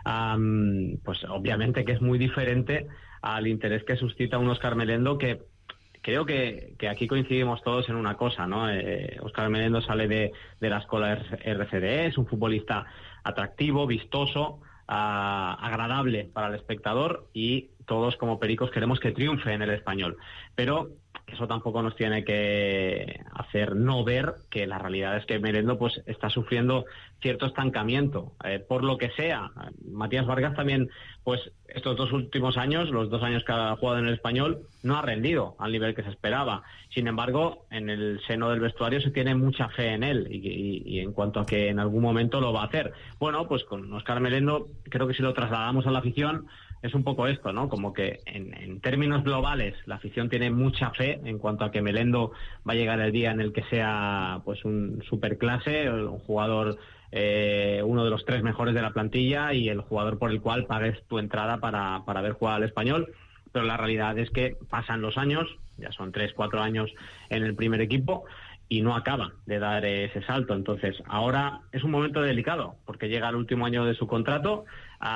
pues obviamente que es muy diferente al interés que suscita un Óscar Melendo, que creo que aquí coincidimos todos en una cosa, ¿no? Óscar Melendo sale de la escuela RCD, es un futbolista atractivo, vistoso, agradable para el espectador y todos como pericos queremos que triunfe en el Español. Pero eso tampoco nos tiene que hacer no ver que la realidad es que Melendo pues está sufriendo cierto estancamiento, por lo que sea. Matías Vargas también, pues estos 2 últimos años, los 2 años que ha jugado en el Español, no ha rendido al nivel que se esperaba. Sin embargo, en el seno del vestuario se tiene mucha fe en él y en cuanto a que en algún momento lo va a hacer. Bueno, pues con Óscar Melendo creo que si lo trasladamos a la afición es un poco esto, ¿no? Como que en términos globales la afición tiene mucha fe en cuanto a que Melendo va a llegar el día en el que sea pues un superclase, un jugador, uno de los 3 mejores de la plantilla y el jugador por el cual pagues tu entrada para ver jugar al Español. Pero la realidad es que pasan los años, ya son 3-4 años en el primer equipo y no acaba de dar ese salto. Entonces ahora es un momento delicado porque llega el último año de su contrato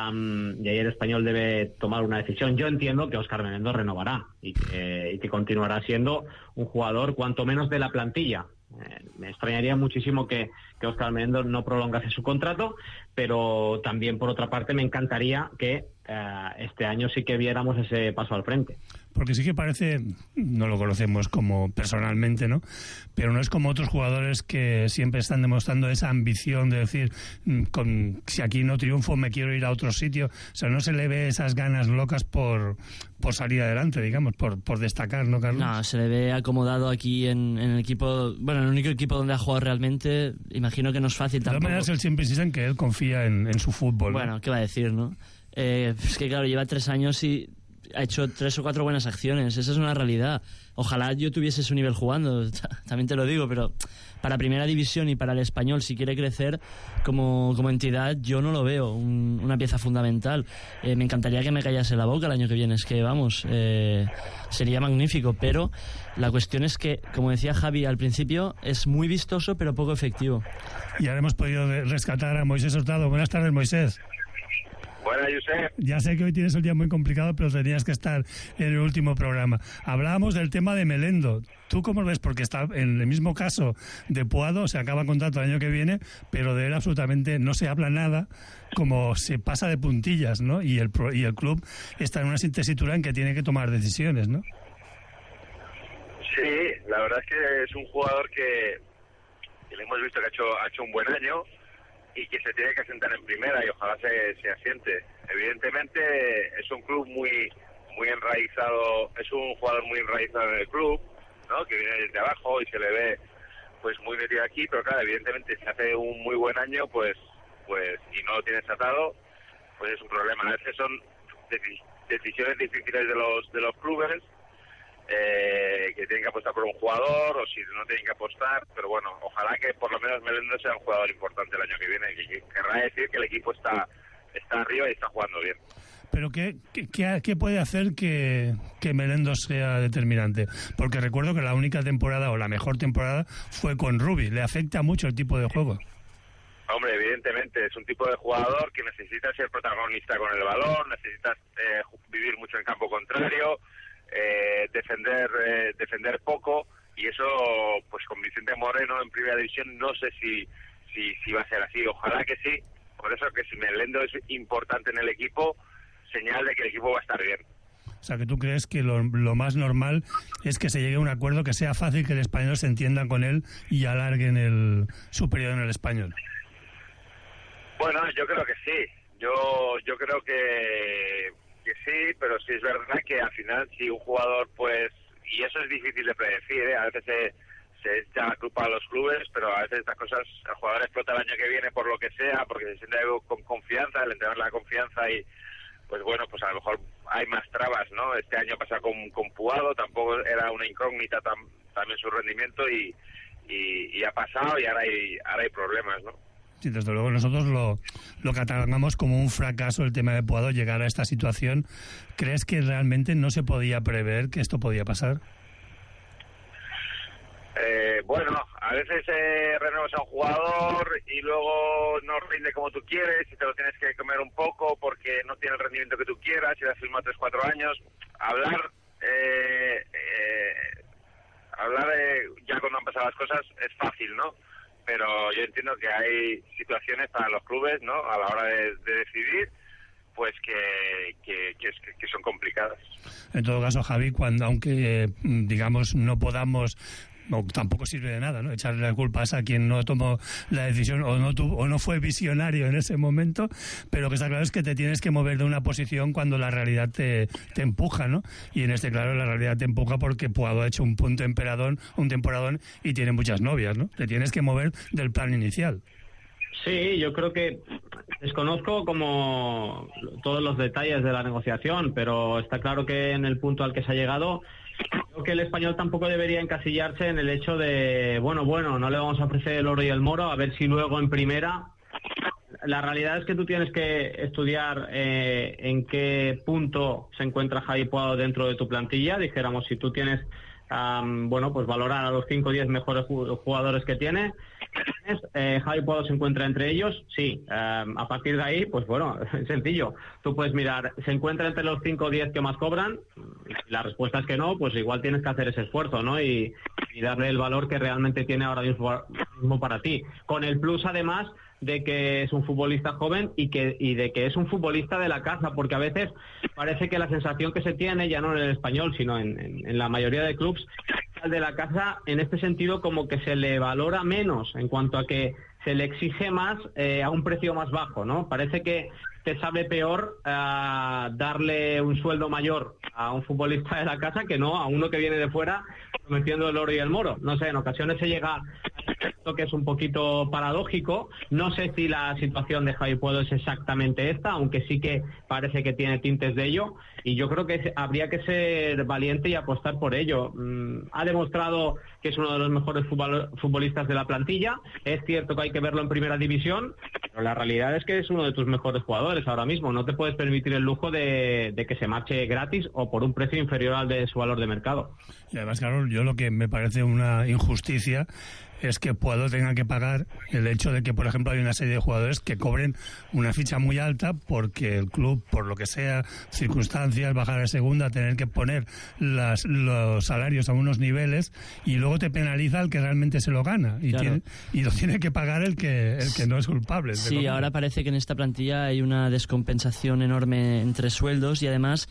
y ahí el Español debe tomar una decisión. Yo entiendo que Óscar Melendo renovará y que continuará siendo un jugador cuanto menos de la plantilla. Me extrañaría muchísimo que Óscar Melendo no prolongase su contrato, pero también por otra parte me encantaría que este año sí que viéramos ese paso al frente. Porque sí que parece, no lo conocemos como personalmente, ¿no? Pero no es como otros jugadores que siempre están demostrando esa ambición de decir, si aquí no triunfo me quiero ir a otro sitio. O sea, no se le ve esas ganas locas por salir adelante, digamos, por destacar, ¿no, Carlos? No, se le ve acomodado aquí en el equipo, bueno, en el único equipo donde ha jugado realmente. Imagino que no es fácil tampoco. De todas maneras, él siempre insiste en que él confía en su fútbol, ¿no? Bueno, ¿qué va a decir, no? Es que claro, lleva 3 años y ha hecho 3 o 4 buenas acciones. Esa es una realidad. Ojalá yo tuviese su nivel jugando, también te lo digo, pero para Primera División y para el Español, si quiere crecer como entidad, yo no lo veo una pieza fundamental. Me encantaría que me callase la boca el año que viene, es que vamos, sería magnífico, pero la cuestión es que, como decía Javi al principio, es muy vistoso pero poco efectivo. Y ahora hemos podido rescatar a Moisés Hurtado. Buenas tardes, Moisés. Buenas, Josep. Ya sé que hoy tienes el día muy complicado, pero tenías que estar en el último programa. Hablábamos del tema de Melendo. ¿Tú cómo lo ves? Porque está en el mismo caso de Puado, se acaba el contrato el año que viene, pero de él absolutamente no se habla nada, como se pasa de puntillas, ¿no? Y el club está en una tesitura en que tiene que tomar decisiones, ¿no? Sí, la verdad es que es un jugador que le hemos visto que ha hecho un buen año y que se tiene que asentar en primera y ojalá se asiente. Evidentemente es un club muy enraizado, es un jugador muy enraizado en el club, ¿no? Que viene desde abajo y se le ve pues muy metido aquí, pero claro, evidentemente si hace un muy buen año pues y no lo tienes atado, pues es un problema. A veces son decisiones difíciles de los clubes, que tienen que apostar por un jugador o si no tienen que apostar, pero bueno, ojalá que por lo menos Melendo sea un jugador importante el año que viene, que querrá decir que el equipo está arriba y está jugando bien. Pero ¿qué puede hacer que Melendo sea determinante? Porque recuerdo que la única temporada o la mejor temporada fue con Rubi. ¿Le afecta mucho el tipo de juego? Hombre, evidentemente, es un tipo de jugador que necesita ser protagonista con el balón, necesita vivir mucho en campo contrario, defender poco, y eso, pues con Vicente Moreno en primera división, no sé si va a ser así. Ojalá que sí. Por eso que si Melendo es importante en el equipo, señal de que el equipo va a estar bien. O sea, que tú crees que lo más normal es que se llegue a un acuerdo, que sea fácil que el español se entienda con él y alarguen su periodo en el español. Bueno, yo creo que sí. Yo creo que sí, pero sí es verdad que al final si un jugador, pues, y eso es difícil de predecir, a veces se echa la culpa a los clubes, pero a veces estas cosas el jugador explota el año que viene por lo que sea, porque se siente con confianza, el entrenador le da confianza y pues bueno, pues a lo mejor hay más trabas, ¿no? Este año pasa con Puado, tampoco era una incógnita también su rendimiento y ha pasado y ahora hay problemas, ¿no? Sí, desde luego nosotros lo catalogamos como un fracaso el tema de Puado, llegar a esta situación. ¿Crees que realmente no se podía prever que esto podía pasar? Bueno, a veces renuevas a un jugador y luego no rinde como tú quieres y te lo tienes que comer un poco porque no tiene el rendimiento que tú quieras y le has firmado 3-4 años. Hablar ya cuando han pasado las cosas es fácil, ¿no? Pero yo entiendo que hay situaciones para los clubes, ¿no? A la hora de decidir, pues que son complicadas. En todo caso, Javi, aunque digamos no podamos, no, tampoco sirve de nada, ¿no? Echarle la culpa a quien no tomó la decisión o no fue visionario en ese momento, pero lo que está claro es que te tienes que mover de una posición cuando la realidad te empuja, ¿no? Y en claro, la realidad te empuja porque Puado ha hecho un temporadón y tiene muchas novias, ¿no? Te tienes que mover del plan inicial. Sí, yo creo que desconozco como todos los detalles de la negociación, pero está claro que en el punto al que se ha llegado, creo que el español tampoco debería encasillarse en el hecho de, bueno, no le vamos a ofrecer el oro y el moro, a ver si luego en primera. La realidad es que tú tienes que estudiar en qué punto se encuentra Javi Puado dentro de tu plantilla. Dijéramos, si tú tienes, pues valorar a los 5 o 10 mejores jugadores que tiene. Javi Puado se encuentra entre ellos, sí. A partir de ahí, pues bueno, sencillo. Tú puedes mirar, ¿se encuentra entre los 5 o 10 que más cobran? Si la respuesta es que no, pues igual tienes que hacer ese esfuerzo, ¿no? Y darle el valor que realmente tiene ahora mismo para ti. Con el plus, además, de que es un futbolista joven y de que es un futbolista de la casa, porque a veces parece que la sensación que se tiene, ya no en el español, sino en la mayoría de clubes, de la casa, en este sentido, como que se le valora menos en cuanto a que se le exige más a un precio más bajo, ¿no? Parece que te sabe peor darle un sueldo mayor a un futbolista de la casa que no a uno que viene de fuera prometiendo el oro y el moro. No sé, en ocasiones se llega a esto que es un poquito paradójico. No sé si la situación de Javi Puado es exactamente esta, aunque sí que parece que tiene tintes de ello, y yo creo que habría que ser valiente y apostar por ello. Ha demostrado que es uno de los mejores futbolistas de la plantilla. Es cierto que hay que verlo en primera división, pero la realidad es que es uno de tus mejores jugadores ahora mismo. No te puedes permitir el lujo de que se marche gratis o por un precio inferior al de su valor de mercado. Y además, claro, yo lo que me parece una injusticia es que Puado tenga que pagar el hecho de que, por ejemplo, hay una serie de jugadores que cobren una ficha muy alta porque el club, por lo que sea, circunstancias, bajar a segunda, tener que poner los salarios a unos niveles y luego te penaliza el que realmente se lo gana y, claro, y lo tiene que pagar el que no es culpable. Sí, ahora parece que en esta plantilla hay una descompensación enorme entre sueldos y además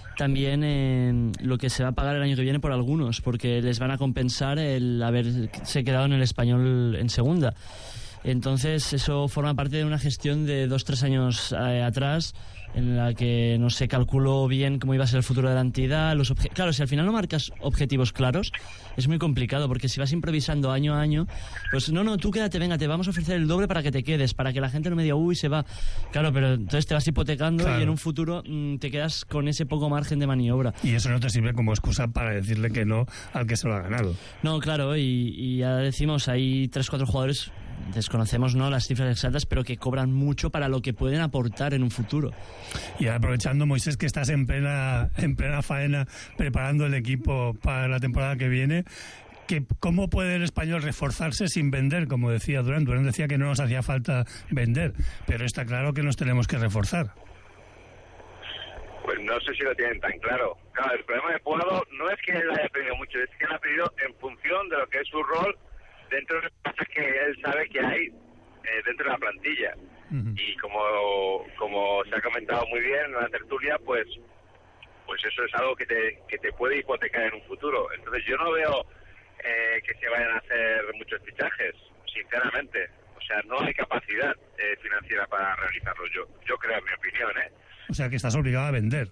también lo que se va a pagar el año que viene por algunos, porque les van a compensar el haberse quedado en el español en segunda. Entonces eso forma parte de una gestión de 2-3 años atrás, en la que no se calculó bien cómo iba a ser el futuro de la entidad. Claro, si al final no marcas objetivos claros, es muy complicado, porque si vas improvisando año a año, pues no, tú quédate, venga, te vamos a ofrecer el doble para que te quedes, para que la gente no me diga, uy, se va. Claro, pero entonces te vas hipotecando, claro, y en un futuro te quedas con ese poco margen de maniobra. Y eso no te sirve como excusa para decirle que no al que se lo ha ganado. No, claro, y ya decimos, hay 3-4 jugadores, desconocemos no las cifras exactas, pero que cobran mucho para lo que pueden aportar en un futuro. Y aprovechando, Moisés, que estás en plena faena preparando el equipo para la temporada que viene, ¿cómo puede el Español reforzarse sin vender? Como decía Durán decía que no nos hacía falta vender, pero está claro que nos tenemos que reforzar. Pues no sé si lo tienen tan claro. Claro, el problema de Puado no es que él haya pedido mucho, es que él ha pedido en función de lo que es su rol dentro de las cosas que él sabe que hay dentro de la plantilla. Y como se ha comentado muy bien en la tertulia, pues eso es algo que te puede hipotecar en un futuro. Entonces yo no veo que se vayan a hacer muchos fichajes, sinceramente. O sea, no hay capacidad financiera para realizarlo, yo creo, en mi opinión, O sea, que estás obligado a vender.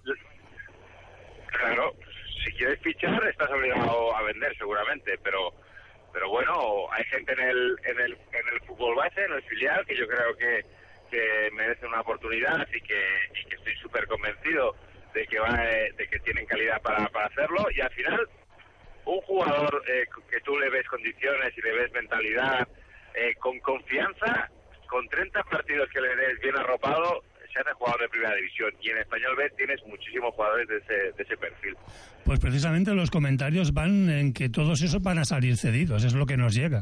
Claro, si quieres fichar estás obligado a vender seguramente, pero bueno, hay gente en el fútbol base, en el filial, que yo creo que merece una oportunidad y que estoy súper convencido de que tienen calidad para hacerlo. Y al final, un jugador que tú le ves condiciones y le ves mentalidad, con confianza, con 30 partidos que le des bien arropado, se hace jugador de primera división. Y en Español B tienes muchísimos jugadores de ese perfil. Pues precisamente los comentarios van en que todos esos van a salir cedidos, es lo que nos llega.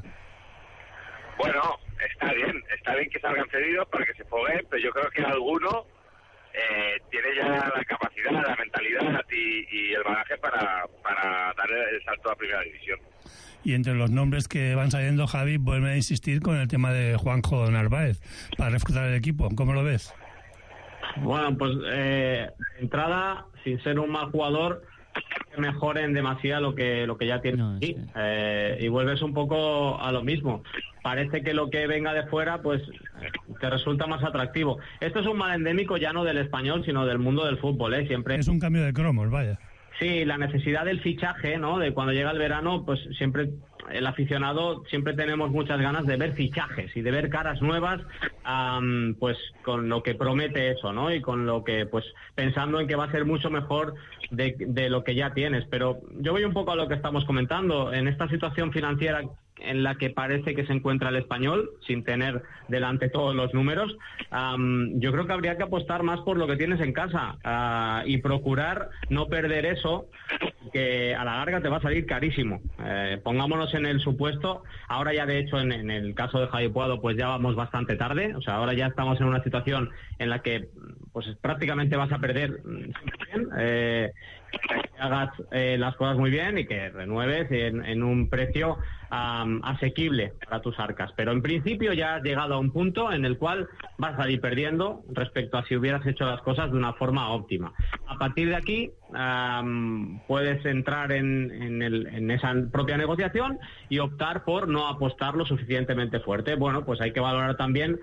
Bueno, está bien que salgan cedidos para que se fogueen, pero yo creo que alguno tiene ya la capacidad, la mentalidad y el bagaje para dar el salto a primera división. Y entre los nombres que van saliendo, Javi, vuelve a insistir con el tema de Juanjo Narváez para reforzar el equipo. ¿Cómo lo ves? Bueno, pues de entrada, sin ser un mal jugador, que mejoren demasiado lo que ya tienen aquí. Y vuelves un poco a lo mismo. Parece que lo que venga de fuera, pues te resulta más atractivo. Esto es un mal endémico ya no del español, sino del mundo del fútbol, Siempre es un cambio de cromos, vaya. Sí, la necesidad del fichaje, ¿no? De cuando llega el verano, pues siempre el aficionado siempre tenemos muchas ganas de ver fichajes y de ver caras nuevas, pues con lo que promete eso, ¿no? Y con lo que, pues pensando en que va a ser mucho mejor de lo que ya tienes. Pero yo voy un poco a lo que estamos comentando. En esta situación financiera en la que parece que se encuentra el español, sin tener delante todos los números, yo creo que habría que apostar más por lo que tienes en casa y procurar no perder eso, que a la larga te va a salir carísimo. Pongámonos en el supuesto, ahora ya de hecho en el caso de Javi Puado pues ya vamos bastante tarde, o sea, ahora ya estamos en una situación en la que pues prácticamente vas a perder que hagas las cosas muy bien y que renueves en un precio asequible para tus arcas, pero en principio ya has llegado a un punto en el cual vas a salir perdiendo respecto a si hubieras hecho las cosas de una forma óptima. A partir de aquí puedes entrar en esa propia negociación y optar por no apostar lo suficientemente fuerte. Bueno, pues hay que valorar también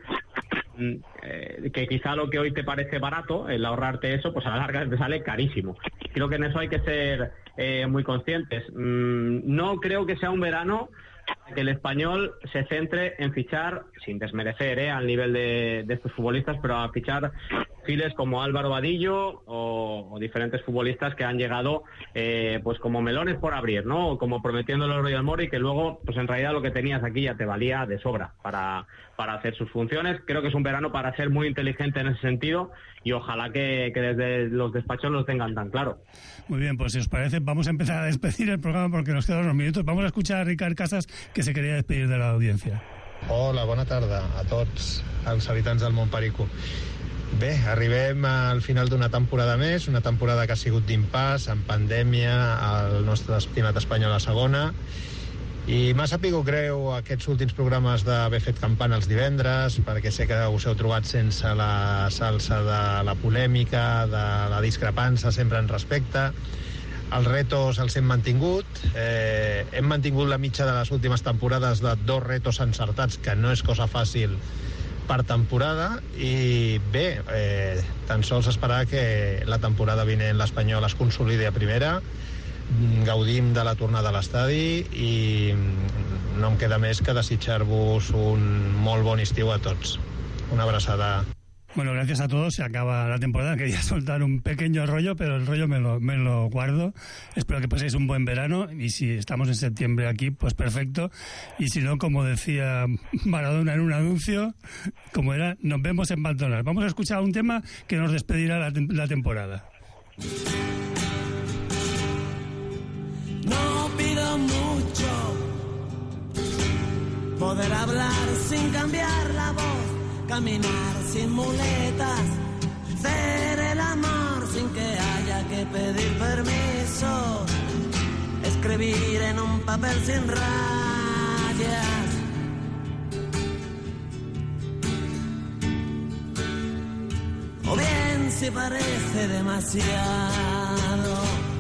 que quizá lo que hoy te parece barato, el ahorrarte eso, pues a la larga te sale carísimo. Creo que en eso hay que ser muy conscientes. No creo que sea un verano que el español se centre en fichar, sin desmerecer al nivel de estos futbolistas, pero a fichar perfiles como Álvaro Vadillo o diferentes futbolistas que han llegado pues como melones por abrir, ¿no? O como prometiéndole al Royal Mori, que luego pues en realidad lo que tenías aquí ya te valía de sobra para hacer sus funciones. Creo que es un verano para ser muy inteligente en ese sentido y ojalá que desde los despachos lo tengan tan claro. Muy bien, pues si os parece vamos a empezar a despedir el programa porque nos quedan unos minutos. Vamos a escuchar a Ricard Casas, que se quería despedir de la audiencia. Hola, bona tarda a tots els habitants del Montperico. Bé, arribem al final d'una temporada més, una temporada que ha sigut d'impàs, amb pandèmia, el nostre estimat espanyol a segona, i m'ha sapigut greu aquests últims programes d'haver fet campana els divendres, perquè sé que us heu trobat sense la salsa de la polèmica, de la discrepança sempre en respecte. Els retos els hem mantingut. Hem mantingut la mitja de les últimes temporades de 2 retos encertats, que no és cosa fàcil per temporada, i bé, tan sols esperar que la temporada vinent l'Espanyol es consolidi a primera, gaudim de la tornada a l'estadi i no em queda més que desitjar-vos un molt bon estiu a tots. Una abraçada. Bueno, gracias a todos, se acaba la temporada. Quería soltar un pequeño rollo, pero el rollo me lo guardo. Espero que paséis un buen verano, y si estamos en septiembre aquí, pues perfecto. Y si no, como decía Maradona en un anuncio, como era, nos vemos en McDonald's. Vamos a escuchar un tema que nos despedirá la temporada. No pido mucho, poder hablar sin cambiar la voz, caminar sin muletas, hacer el amor sin que haya que pedir permiso, escribir en un papel sin rayas, o bien si parece demasiado,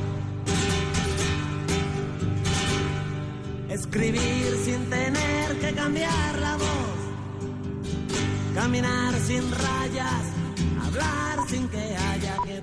escribir sin tener que cambiar la voz, caminar sin rayas, hablar sin que haya que